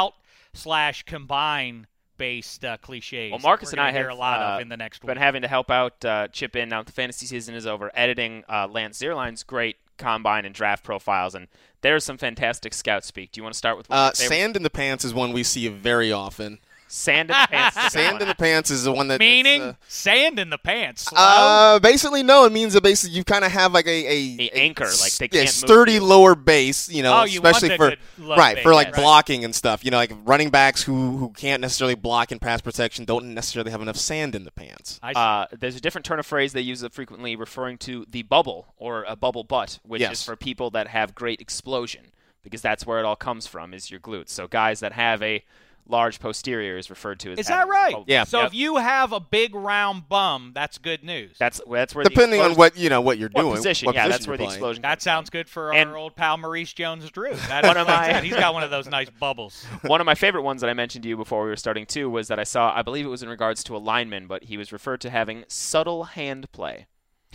scout/combine-based cliches? Well, Marcus and I have a lot of in the next been week. Having to help out chip in now that the fantasy season is over, editing Lance Zierlein's great combine and draft profiles, and there's some fantastic scout speak. Do you want to start with sand in the pants is one we see very often. Sand in the pants. Sand in the pants is the one that meaning sand in the pants. Slow? Basically, no. It means that basically you kind of have like a anchor, like they can't sturdy move. Lower base. You know, you especially want for good low base, for like right. blocking and stuff. You know, like running backs who can't necessarily block in pass protection don't necessarily have enough sand in the pants. There's a different turn of phrase they use frequently, referring to the bubble or a bubble butt, which is for people that have great explosion, because that's where it all comes from, is your glutes. So guys that have a large posterior is referred to as. Is that right? Yeah. So if you have a big round bum, that's good news. That's where depending on what you're doing. What position? That's where the explosion. That sounds good for our old pal Maurice Jones-Drew. He's got one of those nice bubbles. One of my favorite ones that I mentioned to you before we were starting too was that I saw. I believe it was in regards to a lineman, but he was referred to having subtle hand play.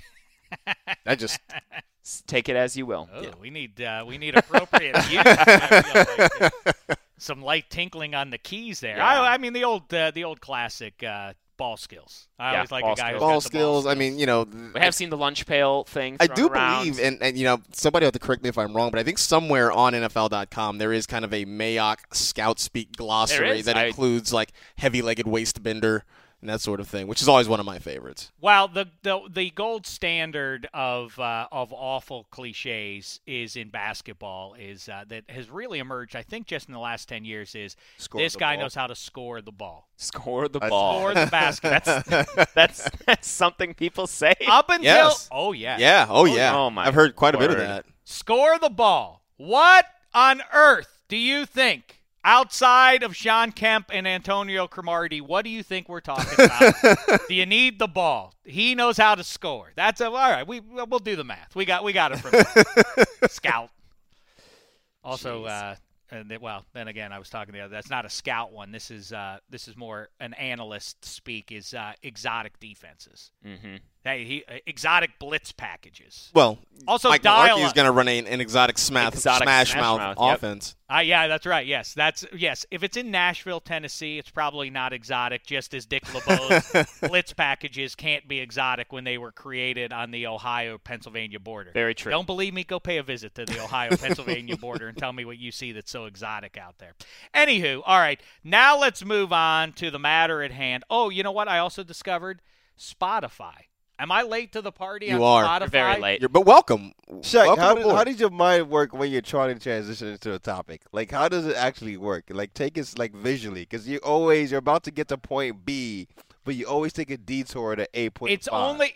That just. Take it as you will. Oh, we need appropriate music. Some light tinkling on the keys there. Yeah. I mean the old classic ball skills. I always like a guy who's got the ball skills. I mean, we have seen the lunch pail thing. I do around. believe, and somebody have to correct me if I'm wrong, but I think somewhere on NFL.com there is kind of a Mayock Scout Speak glossary that includes like heavy-legged waist bender and that sort of thing, which is always one of my favorites. Well, the gold standard of awful cliches is in basketball is that has really emerged. I think just in the last 10 years is this guy knows how to score the ball. Score the ball. Score the basket. That's something people say. Up until yes. Oh yeah. Yeah. Oh yeah. Oh my. I've heard quite a bit of word. that. Score the ball. What on earth do you think? Outside of Sean Kemp and Antonio Cromartie, what do you think we're talking about? Do you need the ball? He knows how to score. All right. We'll do the math. We got it from Scout. Also, then again, I was talking the other. That's not a scout one. This is more an analyst speak. Is exotic defenses. Mm-hmm. Hey, exotic blitz packages. Well, also Mike Mularkey is going to run an exotic smash mouth offense. Yeah, that's right. Yes. If it's in Nashville, Tennessee, it's probably not exotic, just as Dick LeBeau's blitz packages can't be exotic when they were created on the Ohio-Pennsylvania border. Very true. Don't believe me? Go pay a visit to the Ohio-Pennsylvania border and tell me what you see that's so exotic out there. Anywho, all right, now let's move on to the matter at hand. Oh, you know what I also discovered? Spotify. Am I late to the party on Spotify? You're very late. But welcome. Shaq, how did your mind work when you're trying to transition into a topic? Like, how does it actually work? Like, take it like visually, because you're about to get to point B, but you always take a detour to A.5. It's only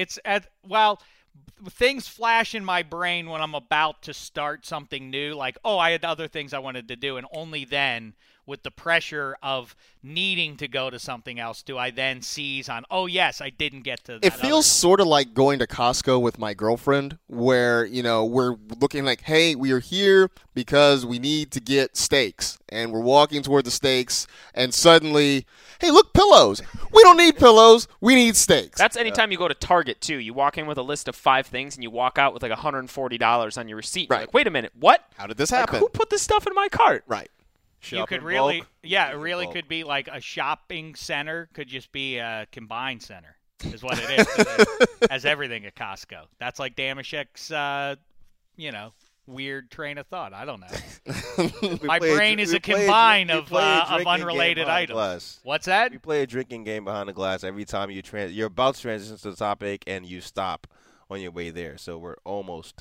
things flash in my brain when I'm about to start something new. Like, I had other things I wanted to do, and only then, with the pressure of needing to go to something else, do I then seize on, yes, I didn't get to that. It feels sort of like going to Costco with my girlfriend where, we're looking like, hey, we are here because we need to get steaks. And we're walking toward the steaks, and suddenly, hey, look, pillows. We don't need pillows. We need steaks. That's anytime you go to Target, too. You walk in with a list of 5 things, and you walk out with like $140 on your receipt. Right. You're like, wait a minute, what? How did this happen? Like, who put this stuff in my cart? Right. You could really, it really could be like a shopping center, could just be a combined center, is what it is. It has everything at Costco. That's like Damashek's, weird train of thought. I don't know. My brain is a combine of unrelated items. What's that? We play a drinking game behind the glass every time you're about to transition to the topic and you stop on your way there. So we're almost,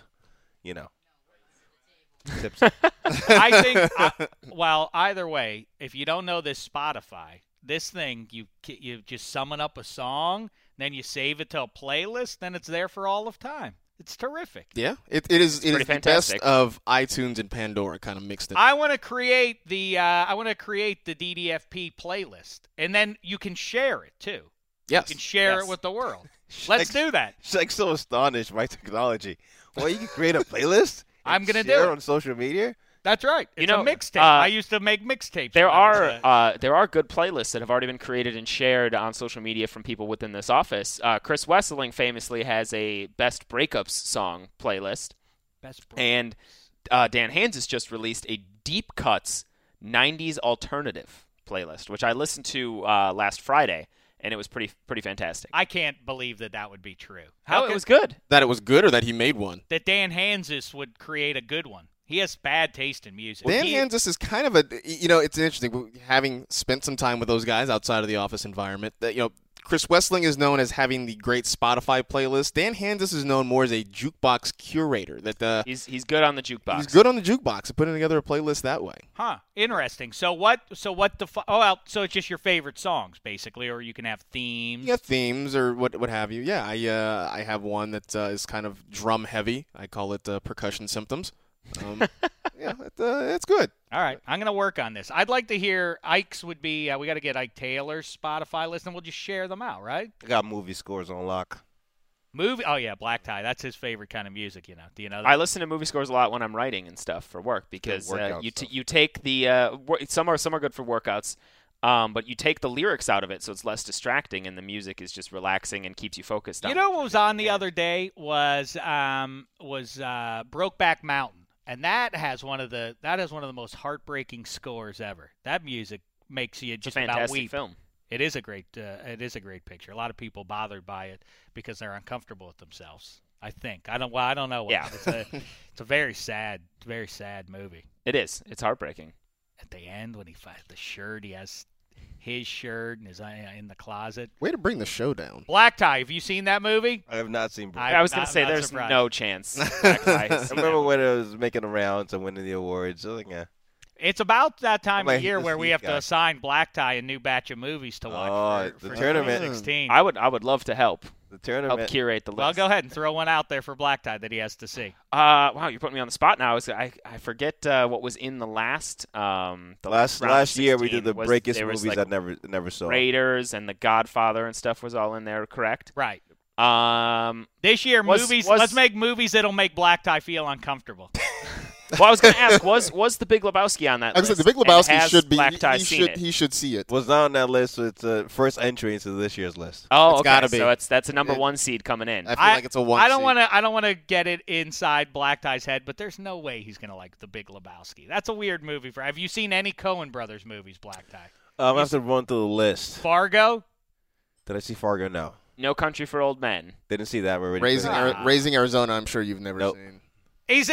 tipsy. I think, either way, if you don't know this Spotify, this thing, you just summon up a song, then you save it to a playlist, then it's there for all of time. It's terrific. Yeah, it is the best of iTunes and Pandora kind of mixed in. I want to create the DDFP playlist, and then you can share it too. Yes, you can share it with the world. Let's do that. She's like so astonished by technology. Well, you can create a playlist. I'm going to do it it on social media. That's right. It's a mixtape. I used to make mixtapes. There are good playlists that have already been created and shared on social media from people within this office. Chris Wesseling famously has a Best Breakups song playlist. And Dan Hans has just released a Deep Cuts 90s Alternative playlist, which I listened to last Friday. And it was pretty fantastic. I can't believe that would be true. It was good. That it was good or that he made one? That Dan Hansis would create a good one. He has bad taste in music. Dan Hanzus is kind of it's interesting having spent some time with those guys outside of the office environment. That Chris Wessling is known as having the great Spotify playlist. Dan Hanzus is known more as a jukebox curator. That he's good on the jukebox. He's good on the jukebox, putting together a playlist that way. Huh. Interesting. So it's just your favorite songs basically, or you can have themes. Yeah, themes or what have you. Yeah, I have one that is kind of drum heavy. I call it Percussion Symptoms. It's good. All right, I'm going to work on this. I'd like to hear Ike's would be, we got to get Ike Taylor's Spotify list, and we'll just share them out, right? I got movie scores on lock. Oh, yeah, Black Tie. That's his favorite kind of music, Do you know that? I listen to movie scores a lot when I'm writing and stuff for work because you take the some are good for workouts, but you take the lyrics out of it so it's less distracting and the music is just relaxing and keeps you focused on it. What was on the other day was Brokeback Mountain. And that has one of the most heartbreaking scores ever. That music makes you just about weep. Film. It is a great picture. A lot of people bothered by it because they're uncomfortable with themselves. I think. I don't know. Yeah. It's a very sad movie. It is. It's heartbreaking. At the end, when he finds the shirt, he has his shirt and is in the closet. Way to bring the show down. Black Tie. Have you seen that movie? I have not seen. I was going to say there's surprised. no chance. Black Tie has I seen remember that when it was making the rounds and winning the awards. I was like, yeah. It's about that time of year the where we Steve have guy. to assign Black Tie a new batch of movies to watch the for tournament. 2016. I would love to help The tournament. curate the list. Well, go ahead and throw one out there for Black Tie that he has to see. Wow, you're putting me on the spot now. I forget what was in the last Last year we did the breakest movies like I never saw. Raiders and The Godfather and stuff was all in there, correct? Right. This year, movies. Let's make movies that'll make Black Tie feel uncomfortable. Well, I was going to ask, was The Big Lebowski on that list? The Big Lebowski should be. Black Tie seen it? He should see it. Was not on that list. So it's a first entry into this year's list. Oh, It's okay. gotta be. So that's a number one seed coming in. I feel like it's a one. I don't want to get it inside Black Tie's head, but there's no way he's going to like The Big Lebowski. That's a weird movie for. Have you seen any Coen Brothers movies, Black Tie? I have to run through the list. Fargo? Did I see Fargo? No. No Country for Old Men. Didn't see that. We're already Raising Arizona. I'm sure you've never seen. He's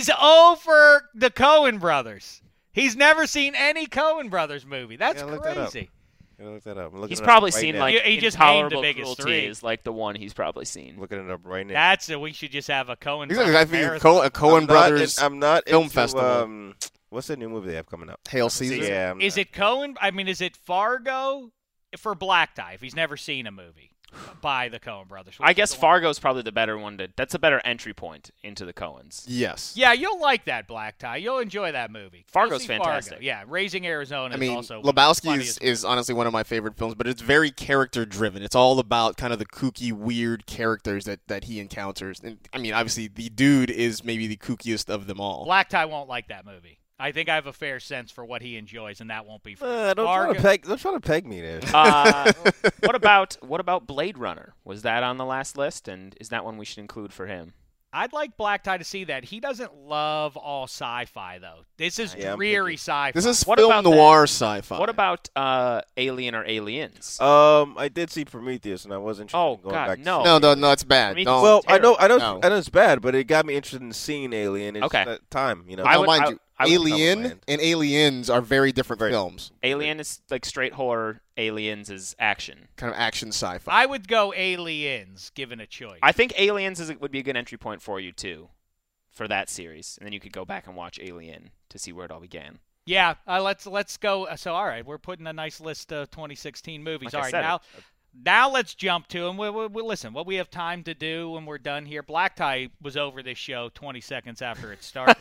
over the Coen Brothers. He's never seen any Coen Brothers movie. That's crazy. Look that up. He's probably seen now. like He just named the Intolerable biggest Cruelty three. is like the one he's probably seen. Looking it up right now. That's we should just have a Coen. Exactly. Brothers I figure marathon. a Coen Brothers I'm not film into, festival. What's the new movie they have coming up? Hail Caesar. Yeah. Is it Coen? I mean, is it Fargo for Black Tie? If he's never seen a movie by the Coen Brothers, I guess Fargo's probably the better one. That's a better entry point into the Coens. Yes. Yeah, you'll like that Black Tie. You'll enjoy that movie. Fargo's You'll see fantastic. Fargo. Yeah, Raising Arizona. I mean, is also Lebowski is honestly one of my favorite films, but it's very character-driven. It's all about kind of the kooky, weird characters that he encounters. And I mean, obviously, the dude is maybe the kookiest of them all. Black Tie won't like that movie. I think I have a fair sense for what he enjoys, and that won't be for don't try to peg me there. What about Blade Runner? Was that on the last list, and is that one we should include for him? I'd like Black Tie to see that. He doesn't love all sci-fi, though. This is dreary sci-fi. This is What film about noir sci-fi. What about Alien or Aliens? I did see Prometheus, and I wasn't interested in going back. No, it's bad. Prometheus Don't. Well, I terrible. know it's bad, but it got me interested in seeing Alien. It's Okay. that time, you know. Mind you, I would Alien and Aliens are very different films. Alien is like straight horror. Aliens is action. Kind of action sci-fi. I would go Aliens, given a choice. I think Aliens would be a good entry point for you too, for that series, and then you could go back and watch Alien to see where it all began. Yeah, let's go. So, all right, we're putting a nice list of 2016 movies. Like All right, now let's jump to them. We'll listen, what we have time to do when we're done here. Black Tie was over this show 20 seconds after it started.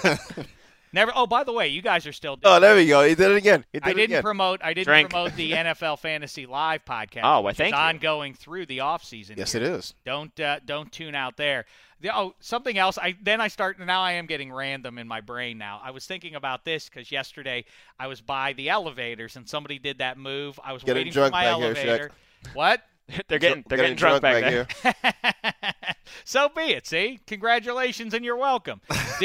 Never. Oh, by the way, you guys are still doing. Oh, there we go. He did it again. I didn't promote the NFL Fantasy Live podcast. Oh, well, which thank is you. ongoing through the off season. Yes, here. it is. Don't tune out there. Something else. Now I am getting random in my brain now. I was thinking about this because yesterday I was by the elevators and somebody did that move. I was waiting for my elevator. What? They're getting drunk back there. So be it. See, congratulations and you're welcome.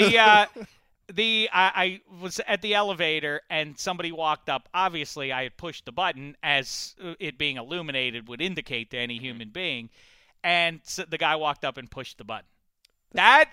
I was at the elevator and somebody walked up. Obviously, I had pushed the button as it being illuminated would indicate to any human being, and so the guy walked up and pushed the button. That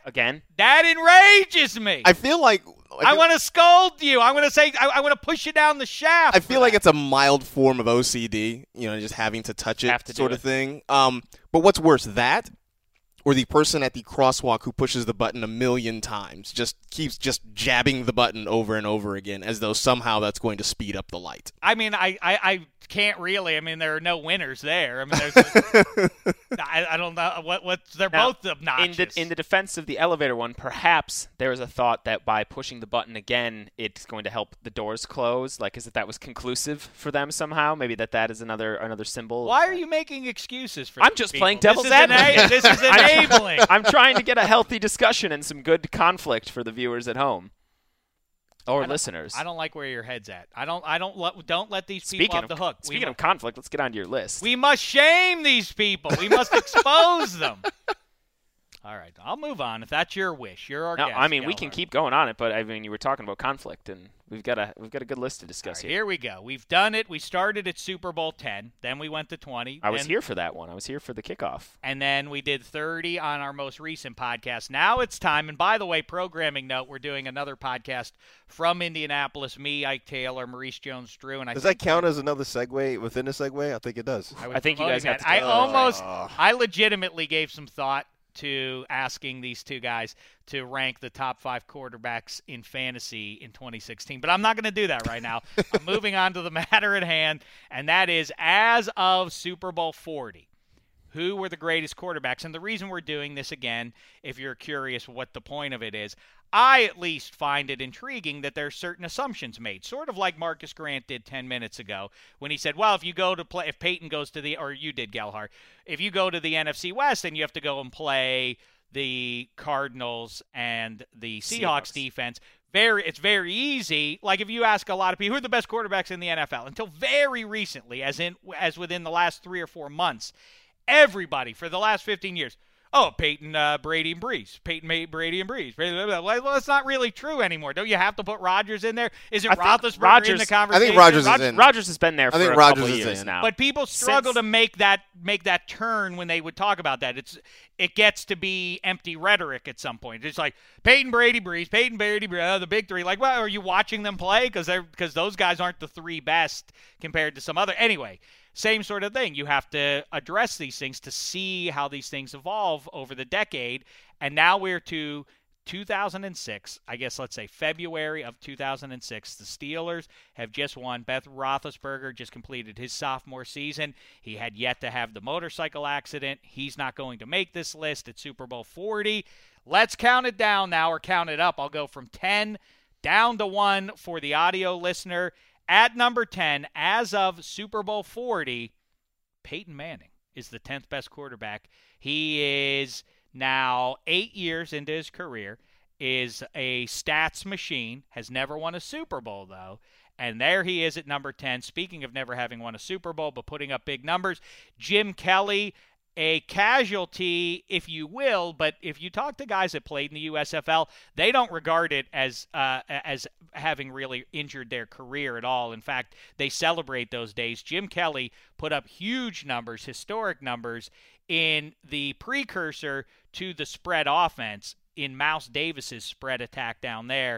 enrages me. I feel like I want to scold you. I want to say I want to push you down the shaft. I feel like it's a mild form of OCD, just having to touch it sort of thing. But what's worse, that or the person at the crosswalk who pushes the button a million times, just keeps just jabbing the button over and over again as though somehow that's going to speed up the light. I mean, I can't really. I mean, there are no winners there. I mean, there's I don't know what they're now, both obnoxious. In the defense of the elevator one, perhaps there is a thought that by pushing the button again, it's going to help the doors close. Like, is that was conclusive for them somehow? Maybe that is another symbol. Why are you making excuses for? I'm just playing devil's advocate. This is enabling. I'm trying to get a healthy discussion and some good conflict for the viewers at home. Or listeners. I don't like where your head's at. Don't let these people off the hook. Speaking of conflict, let's get onto your list. We must shame these people. We must expose them. All right, I'll move on if that's your wish. You're our guest. I mean, we can keep going on it, but I mean, you were talking about conflict, and we've got a good list to discuss here. Here we go. We've done it. We started at Super Bowl 10, then we went to 20. I was here for that one. I was here for the kickoff. And then we did 30 on our most recent podcast. Now it's time. And by the way, programming note, we're doing another podcast from Indianapolis. Me, Ike Taylor, Maurice Jones-Drew, and does that count as another segue within a segue? I think it does. I think you guys have to. I legitimately gave some thought to asking these two guys to rank the top 5 quarterbacks in fantasy in 2016. But I'm not going to do that right now. I'm moving on to the matter at hand, and that is as of Super Bowl 40. Who were the greatest quarterbacks? And the reason we're doing this, again, if you're curious what the point of it is, I at least find it intriguing that there are certain assumptions made, sort of like Marcus Grant did 10 minutes ago when he said, well, if Peyton goes to or you did, Gelhar, if you go to the NFC West and you have to go and play the Cardinals and the Seahawks defense, it's very easy. Like if you ask a lot of people, who are the best quarterbacks in the NFL? Until very recently, as within the last 3 or 4 months, everybody for the last 15 years, Peyton, Brady, and Breeze. Peyton, Brady, and Breeze. Well, it's not really true anymore. Don't you have to put Rodgers in there? Is it Roethlisberger in the conversation? I think Rodgers is in. Rodgers has been there for a couple of years now. But people struggle to make that turn when they would talk about that. It gets to be empty rhetoric at some point. It's like Peyton, Brady, Breeze, Peyton, Brady, Breeze, the big three. Like, well, are you watching them play? Because those guys aren't the 3 best compared to some other. Anyway. Same sort of thing. You have to address these things to see how these things evolve over the decade. And now we're to 2006, I guess let's say February of 2006. The Steelers have just won. Ben Roethlisberger just completed his sophomore season. He had yet to have the motorcycle accident. He's not going to make this list at Super Bowl 40. Let's count it down now, or count it up. I'll go from 10 down to 1 for the audio listener. At number 10, as of Super Bowl 40, Peyton Manning is the 10th best quarterback. He is now 8 years into his career, is a stats machine, has never won a Super Bowl, though. And there he is at number 10. Speaking of never having won a Super Bowl, but putting up big numbers, Jim Kelly, a casualty, if you will, but if you talk to guys that played in the USFL, they don't regard it as having really injured their career at all. In fact, they celebrate those days. Jim Kelly put up huge numbers, historic numbers, in the precursor to the spread offense in Mouse Davis's spread attack down there.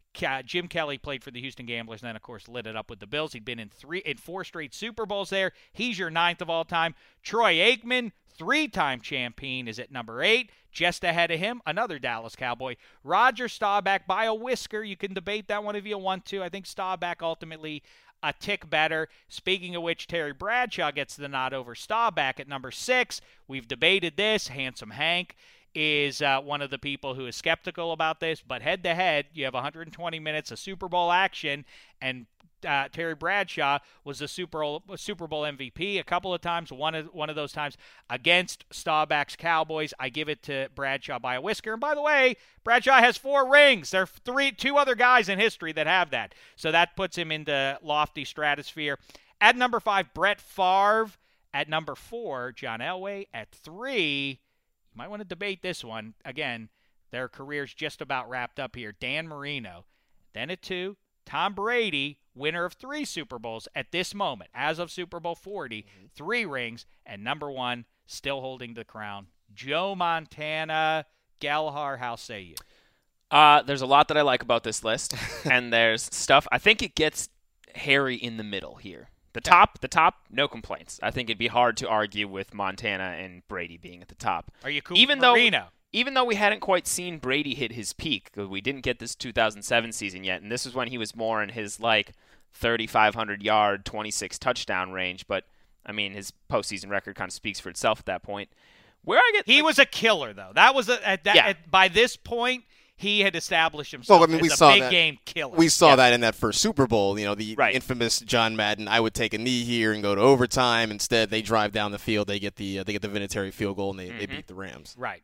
Jim Kelly played for the Houston Gamblers and then, of course, lit it up with the Bills. He'd been in 4 straight Super Bowls there. He's your 9th of all time. Troy Aikman, 3-time champion, is at number 8. Just ahead of him, another Dallas Cowboy, Roger Staubach, by a whisker. You can debate that one if you want to. I think Staubach ultimately a tick better. Speaking of which, Terry Bradshaw gets the nod over Staubach at number 6. We've debated this. Handsome Hank is one of the people who is skeptical about this, but head-to-head, you have 120 minutes of Super Bowl action, and Terry Bradshaw was the Super Bowl MVP a couple of times, one of those times against Staubach's Cowboys. I give it to Bradshaw by a whisker. And by the way, Bradshaw has 4 rings. There are 2 other guys in history that have that. So that puts him into lofty stratosphere. At number 5, Brett Favre. At number 4, John Elway. At 3, you might want to debate this one. Again, their career's just about wrapped up here. Dan Marino. Then at 2, Tom Brady, winner of 3 Super Bowls at this moment, as of Super Bowl 40, 3 rings, and number 1, still holding the crown, Joe Montana. Gallagher, how say you? There's a lot that I like about this list, and there's stuff. I think it gets hairy in the middle here. The top, no complaints. I think it'd be hard to argue with Montana and Brady being at the top. Are you cool with Marino? Even though we hadn't quite seen Brady hit his peak, we didn't get this 2007 season yet, and this was when he was more in his 3,500-yard, 26 touchdown range. But I mean, his postseason record kind of speaks for itself at that point. He was a killer though. That was by this point. He had established himself as a big-game killer. We saw that in that first Super Bowl. The infamous John Madden, I would take a knee here and go to overtime. Instead, they drive down the field. They get the Vinatieri field goal, and they beat the Rams. Right.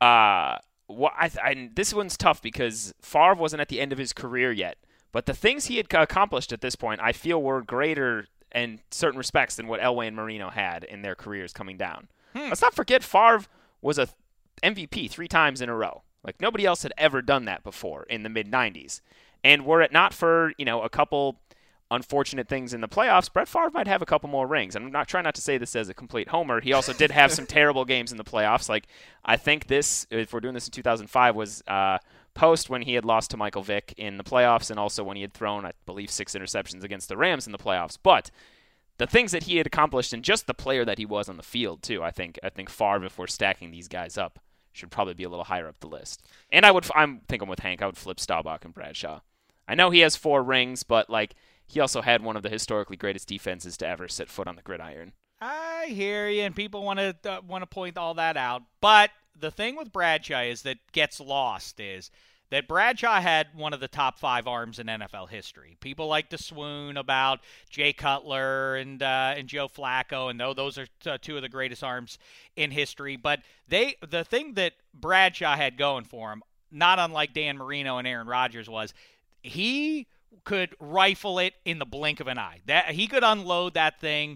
This one's tough because Favre wasn't at the end of his career yet. But the things he had accomplished at this point, I feel, were greater in certain respects than what Elway and Marino had in their careers coming down. Let's not forget Favre was a MVP 3 times in a row. Nobody else had ever done that before in the mid-'90s. And were it not for, a couple unfortunate things in the playoffs, Brett Favre might have a couple more rings. I'm not trying not to say this as a complete homer. He also did have some terrible games in the playoffs. I think this, if we're doing this in 2005, was post when he had lost to Michael Vick in the playoffs and also when he had thrown, I believe, 6 interceptions against the Rams in the playoffs. But the things that he had accomplished and just the player that he was on the field, too, I think Favre, if we're stacking these guys up, should probably be a little higher up the list. And I'm with Hank. I would flip Staubach and Bradshaw. I know he has 4 rings, but he also had one of the historically greatest defenses to ever set foot on the gridiron. I hear you, and people want to point all that out. But the thing with Bradshaw is that gets lost is that Bradshaw had one of the top 5 arms in NFL history. People like to swoon about Jay Cutler and Joe Flacco, and those are 2 of the greatest arms in history. But the thing that Bradshaw had going for him, not unlike Dan Marino and Aaron Rodgers, was he could rifle it in the blink of an eye. That he could unload that thing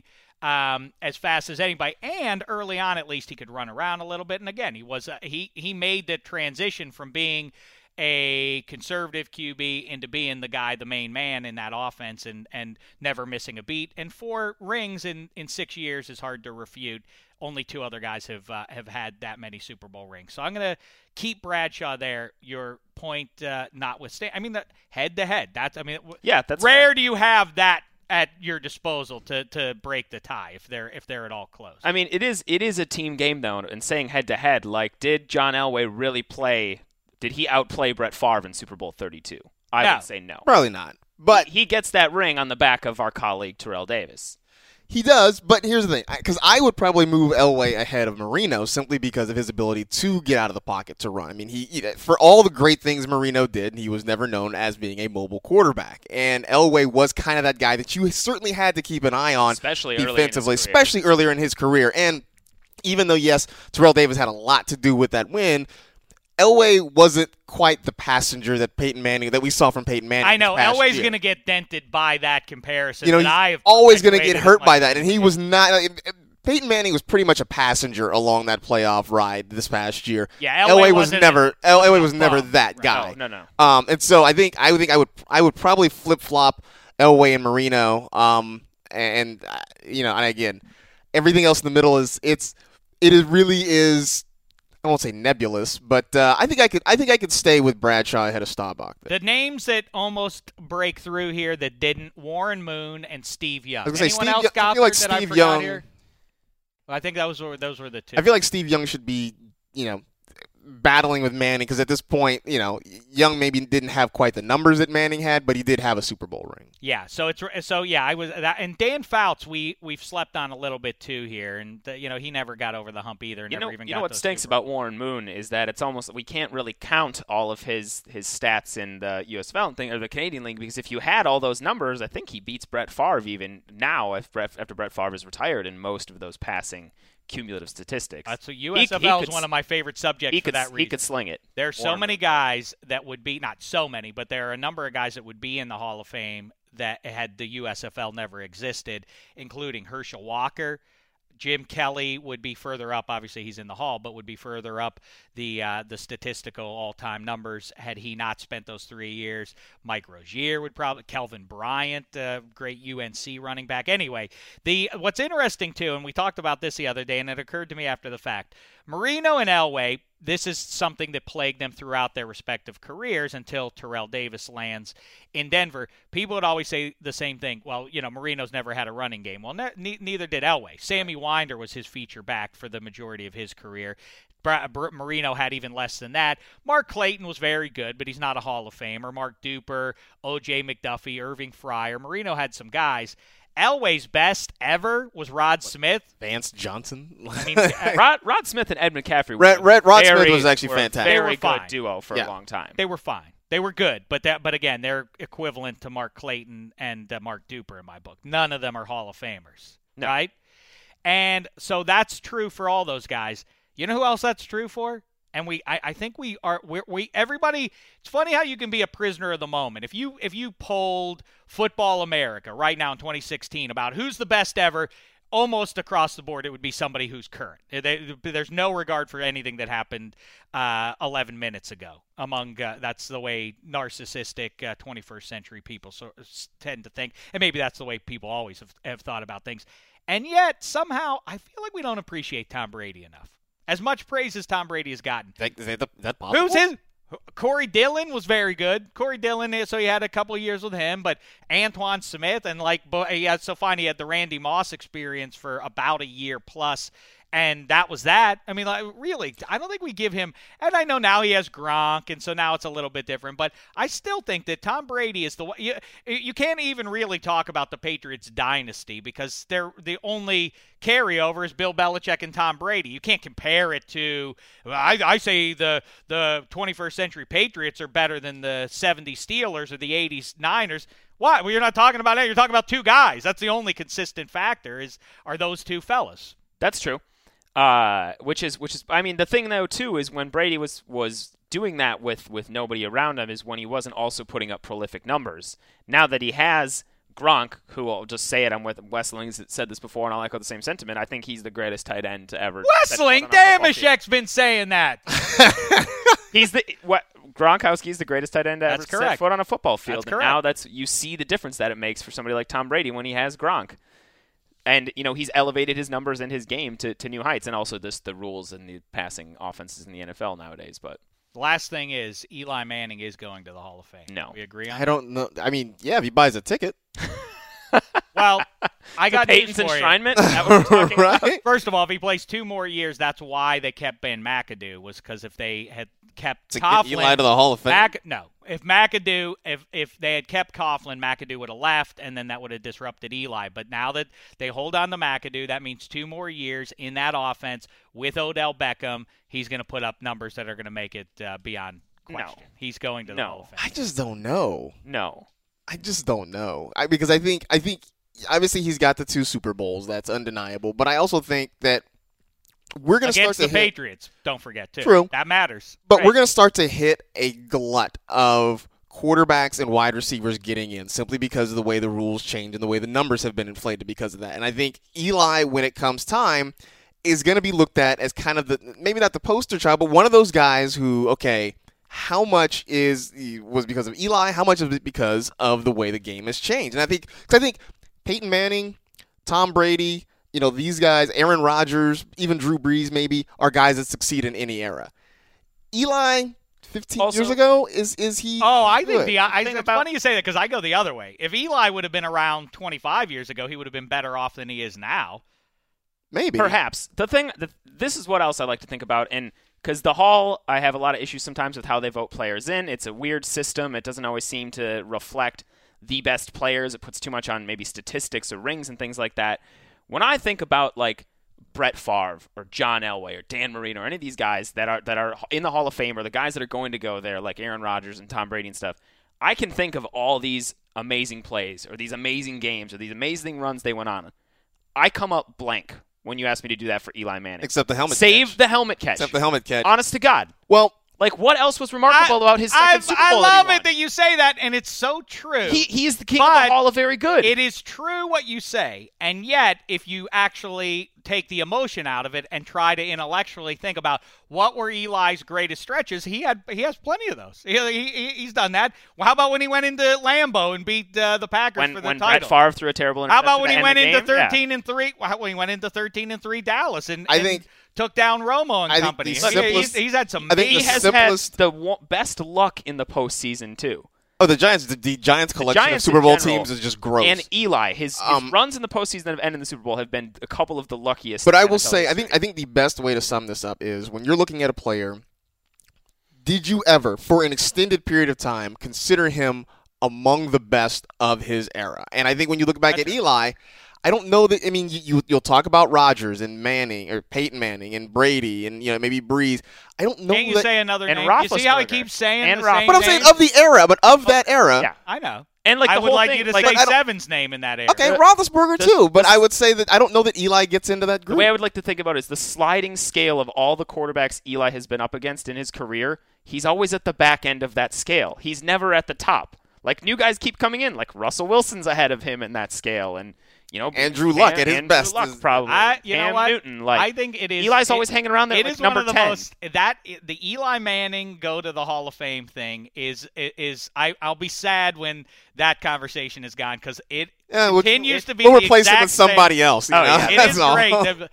as fast as anybody, and early on at least he could run around a little bit. And again, he made the transition from being a conservative QB into being the main man in that offense and never missing a beat. And 4 rings in 6 years is hard to refute. Only 2 other guys have had that many Super Bowl rings. So I'm going to keep Bradshaw there. Your point notwithstanding. I mean, head-to-head. That's rare fair. Do you have that at your disposal to break the tie if they're at all close? I mean, it is a team game, though, and saying head-to-head, did John Elway really play – did he outplay Brett Favre in Super Bowl 32? I would say no. Probably not. But he gets that ring on the back of our colleague Terrell Davis. He does, but here's the thing. Because I would probably move Elway ahead of Marino simply because of his ability to get out of the pocket to run. I mean, for all the great things Marino did, he was never known as being a mobile quarterback. And Elway was kind of that guy that you certainly had to keep an eye on especially defensively, especially earlier in his career. And even though, yes, Terrell Davis had a lot to do with that win, Elway wasn't quite the passenger that we saw from Peyton Manning. I know Elway's going to get dented by that comparison. He's always going to get hurt by that, and he was not. Peyton Manning was pretty much a passenger along that playoff ride this past year. Yeah, Elway was never that guy. No. And so I think I would probably flip flop Elway and Marino. And again, everything else in the middle it really is. I won't say nebulous, but I think I could stay with Bradshaw ahead of Staubach. The names that almost break through here that didn't: Warren Moon and Steve Young. I was going to say, Anyone else, I feel like that I Steve forgot Young. Here? Well, I think those were the 2. I feel like Steve Young should be, battling with Manning because at this point, Young maybe didn't have quite the numbers that Manning had, but he did have a Super Bowl ring. Yeah, I was that, and Dan Fouts we've slept on a little bit too here, and he never got over the hump either. You know what stinks about Warren Moon is that it's almost we can't really count all of his stats in the USFL thing or the Canadian League because if you had all those numbers, I think he beats Brett Favre even now after Brett Favre is retired in most of those passing cumulative statistics. So USFL is one of my favorite subjects for that reason. He could sling it. There are so many guys that would be, not so many, but there are a number of guys that would be in the Hall of Fame that had the USFL never existed, including Herschel Walker. Jim Kelly would be further up. Obviously, he's in the Hall, but would be further up the statistical all-time numbers had he not spent those 3 years. Mike Rozier would probably. Kelvin Bryant, great UNC running back. Anyway, what's interesting too, and we talked about this the other day, and it occurred to me after the fact. Marino and Elway, this is something that plagued them throughout their respective careers until Terrell Davis lands in Denver. People would always say the same thing. Well, Marino's never had a running game. Well, neither did Elway. Sammy Winder was his feature back for the majority of his career. Marino had even less than that. Mark Clayton was very good, but he's not a Hall of Famer. Mark Duper, O.J. McDuffie, Irving Fryer. Marino had some guys. Elway's best ever was Rod Smith. Vance Johnson. I mean, Rod Smith and Ed McCaffrey. Rod Smith was actually fantastic. Very good duo for a long time. They were fine. They were good, but again, they're equivalent to Mark Clayton and Mark Duper in my book. None of them are Hall of Famers, right? And so that's true for all those guys. You know who else that's true for? And I think everybody. It's funny how you can be a prisoner of the moment. If you polled Football America right now in 2016 about who's the best ever, almost across the board it would be somebody who's current. There's no regard for anything that happened 11 minutes ago. That's the way narcissistic 21st century people tend to think, and maybe that's the way people always have thought about things. And yet somehow I feel like we don't appreciate Tom Brady enough. As much praise as Tom Brady has gotten. That possible? Who's his? Corey Dillon was very good. Corey Dillon, so he had a couple of years with him, but Antoine Smith and he had the Randy Moss experience for about a year plus, and that was that. I mean, really, I don't think we give him, and I know now he has Gronk, and so now it's a little bit different, but I still think that Tom Brady is you can't even really talk about the Patriots dynasty because they're the only carryover is Bill Belichick and Tom Brady. You can't compare it to, I say the 21st century Patriots are better than the 70s Steelers or the 80s Niners. Why? Well, you're not talking about that. You're talking about two guys. That's the only consistent factor are those two fellas. That's true. Which is I mean, the thing though too is when Brady was doing that with nobody around him is when he wasn't also putting up prolific numbers. Now that he has Gronk, who I'll just say it, I'm with Wessling's said this before, and I'll echo the same sentiment. I think he's the greatest tight end to ever. Wessling, Damashek's been saying that. Gronkowski's the greatest tight end to ever set foot on a football field. That's correct. And now you see the difference that it makes for somebody like Tom Brady when he has Gronk. And, he's elevated his numbers and his game to new heights, and also the rules and the passing offenses in the NFL nowadays. But the last thing is Eli Manning is going to the Hall of Fame. No. We agree on that? I don't know. I mean, yeah, if he buys a ticket. Well, I got Peyton's news for enshrinement? you. That what we're talking about? First of all, if he plays 2 more years, that's why they kept Ben McAdoo, was because if they had kept Coughlin, get Eli to the Hall of Fame. If they had kept Coughlin, McAdoo would have left, and then that would have disrupted Eli. But now that they hold on to McAdoo, that means 2 more years in that offense with Odell Beckham. He's going to put up numbers that are going to make it beyond question. No. He's going to the Hall of Fame. I just don't know. No. I just don't know. Because I think obviously he's got the 2 Super Bowls. That's undeniable. But I also think that we're going to start to against the Patriots. Don't forget too. True, that matters. But we're going to start to hit a glut of quarterbacks and wide receivers getting in simply because of the way the rules change and the way the numbers have been inflated because of that. And I think Eli, when it comes time, is going to be looked at as kind of maybe not the poster child, but one of those guys who, okay, how much was because of Eli? How much of it because of the way the game has changed? And I think Peyton Manning, Tom Brady, these guys, Aaron Rodgers, even Drew Brees maybe, are guys that succeed in any era. Eli, 15 years ago, is he? Oh, I think it's funny you say that because I go the other way. If Eli would have been around 25 years ago, he would have been better off than he is now. Maybe. Perhaps. This is what else I like to think about, and because the Hall, I have a lot of issues sometimes with how they vote players in. It's a weird system. It doesn't always seem to reflect the best players. It puts too much on maybe statistics or rings and things like that. When I think about like Brett Favre or John Elway or Dan Marino or any of these guys that are in the Hall of Fame or the guys that are going to go there like Aaron Rodgers and Tom Brady and stuff, I can think of all these amazing plays or these amazing games or these amazing runs they went on. I come up blank when you ask me to do that for Eli Manning. Except the helmet catch. Save the helmet catch. Except the helmet catch. Honest to God. Well, like, what else was remarkable about his second Super Bowl? I love it that you say that, and it's so true. He is the king of the Hall of Very Good. It is true what you say, and yet, if you actually take the emotion out of it and try to intellectually think about what were Eli's greatest stretches. He has plenty of those. He's done that. Well, how about when he went into Lambeau and beat the Packers for the title? When Brett Favre threw a terrible interception. How about when he went into 13-3? When he went into 13-3 Dallas and I think took down Romo and company. He's had some. He has had the best luck in the postseason too. Oh, the Giants collection of Super Bowl teams is just gross. And Eli, his runs in the postseason and in the Super Bowl have been a couple of the luckiest. But I will say, I think the best way to sum this up is when you're looking at a player, did you ever, for an extended period of time, consider him among the best of his era? And I think when you look back at Eli, I don't know that. I mean, you'll talk about Rodgers and Manning or Peyton Manning and Brady and maybe Breeze. I don't know. Can't you say another name? You see how he keeps saying and the same But I'm saying of the era, but of that era. Yeah, I know. And like I the would whole like thing, you to like, say Seven's name in that era. Okay, Roethlisberger too. But I would say that I don't know that Eli gets into that group. The way I would like to think about it is the sliding scale of all the quarterbacks Eli has been up against in his career. He's always at the back end of that scale. He's never at the top. Like new guys keep coming in. Like Russell Wilson's ahead of him in that scale, and Andrew Luck at his best. Luck, probably. Cam Newton. I think it is. Eli's always hanging around there. It is number one of the 10. most the Eli Manning go to the Hall of Fame thing is. I'll be sad when that conversation is gone because it continues to be. We'll the replace it exact with somebody else. It That's is all. great.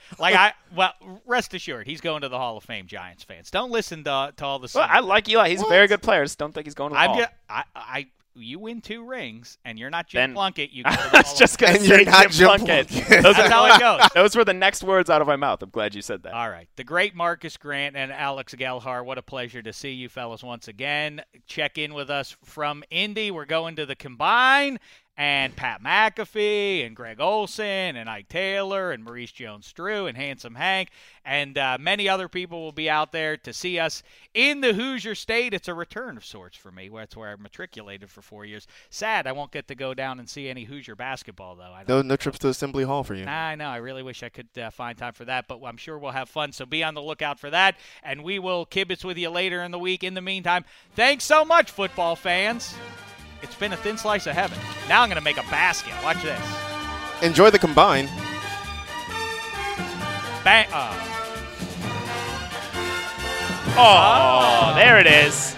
Rest assured, he's going to the Hall of Fame. Giants fans, don't listen to all the. Well, I like Eli. He's a very good player. I just don't think he's going to the Hall. You win 2 rings, and you're not Jim Plunkett. You go to the I was just going to say Jim Plunkett. That's how it goes. Those were the next words out of my mouth. I'm glad you said that. All right. The great Marcus Grant and Alex Gelhar, what a pleasure to see you fellas once again. Check in with us from Indy. We're going to the Combine, and Pat McAfee and Greg Olson and Ike Taylor and Maurice Jones-Drew and Handsome Hank and many other people will be out there to see us in the Hoosier State. It's a return of sorts for me. That's where I matriculated for 4 years. Sad I won't get to go down and see any Hoosier basketball, though. No trips to Assembly Hall for you. Nah, I know. I really wish I could find time for that, but I'm sure we'll have fun. So be on the lookout for that, and we will kibitz with you later in the week. In the meantime, thanks so much, football fans. It's been a thin slice of heaven. Now I'm going to make a basket. Watch this. Enjoy the Combine. Bang. Oh, there it is.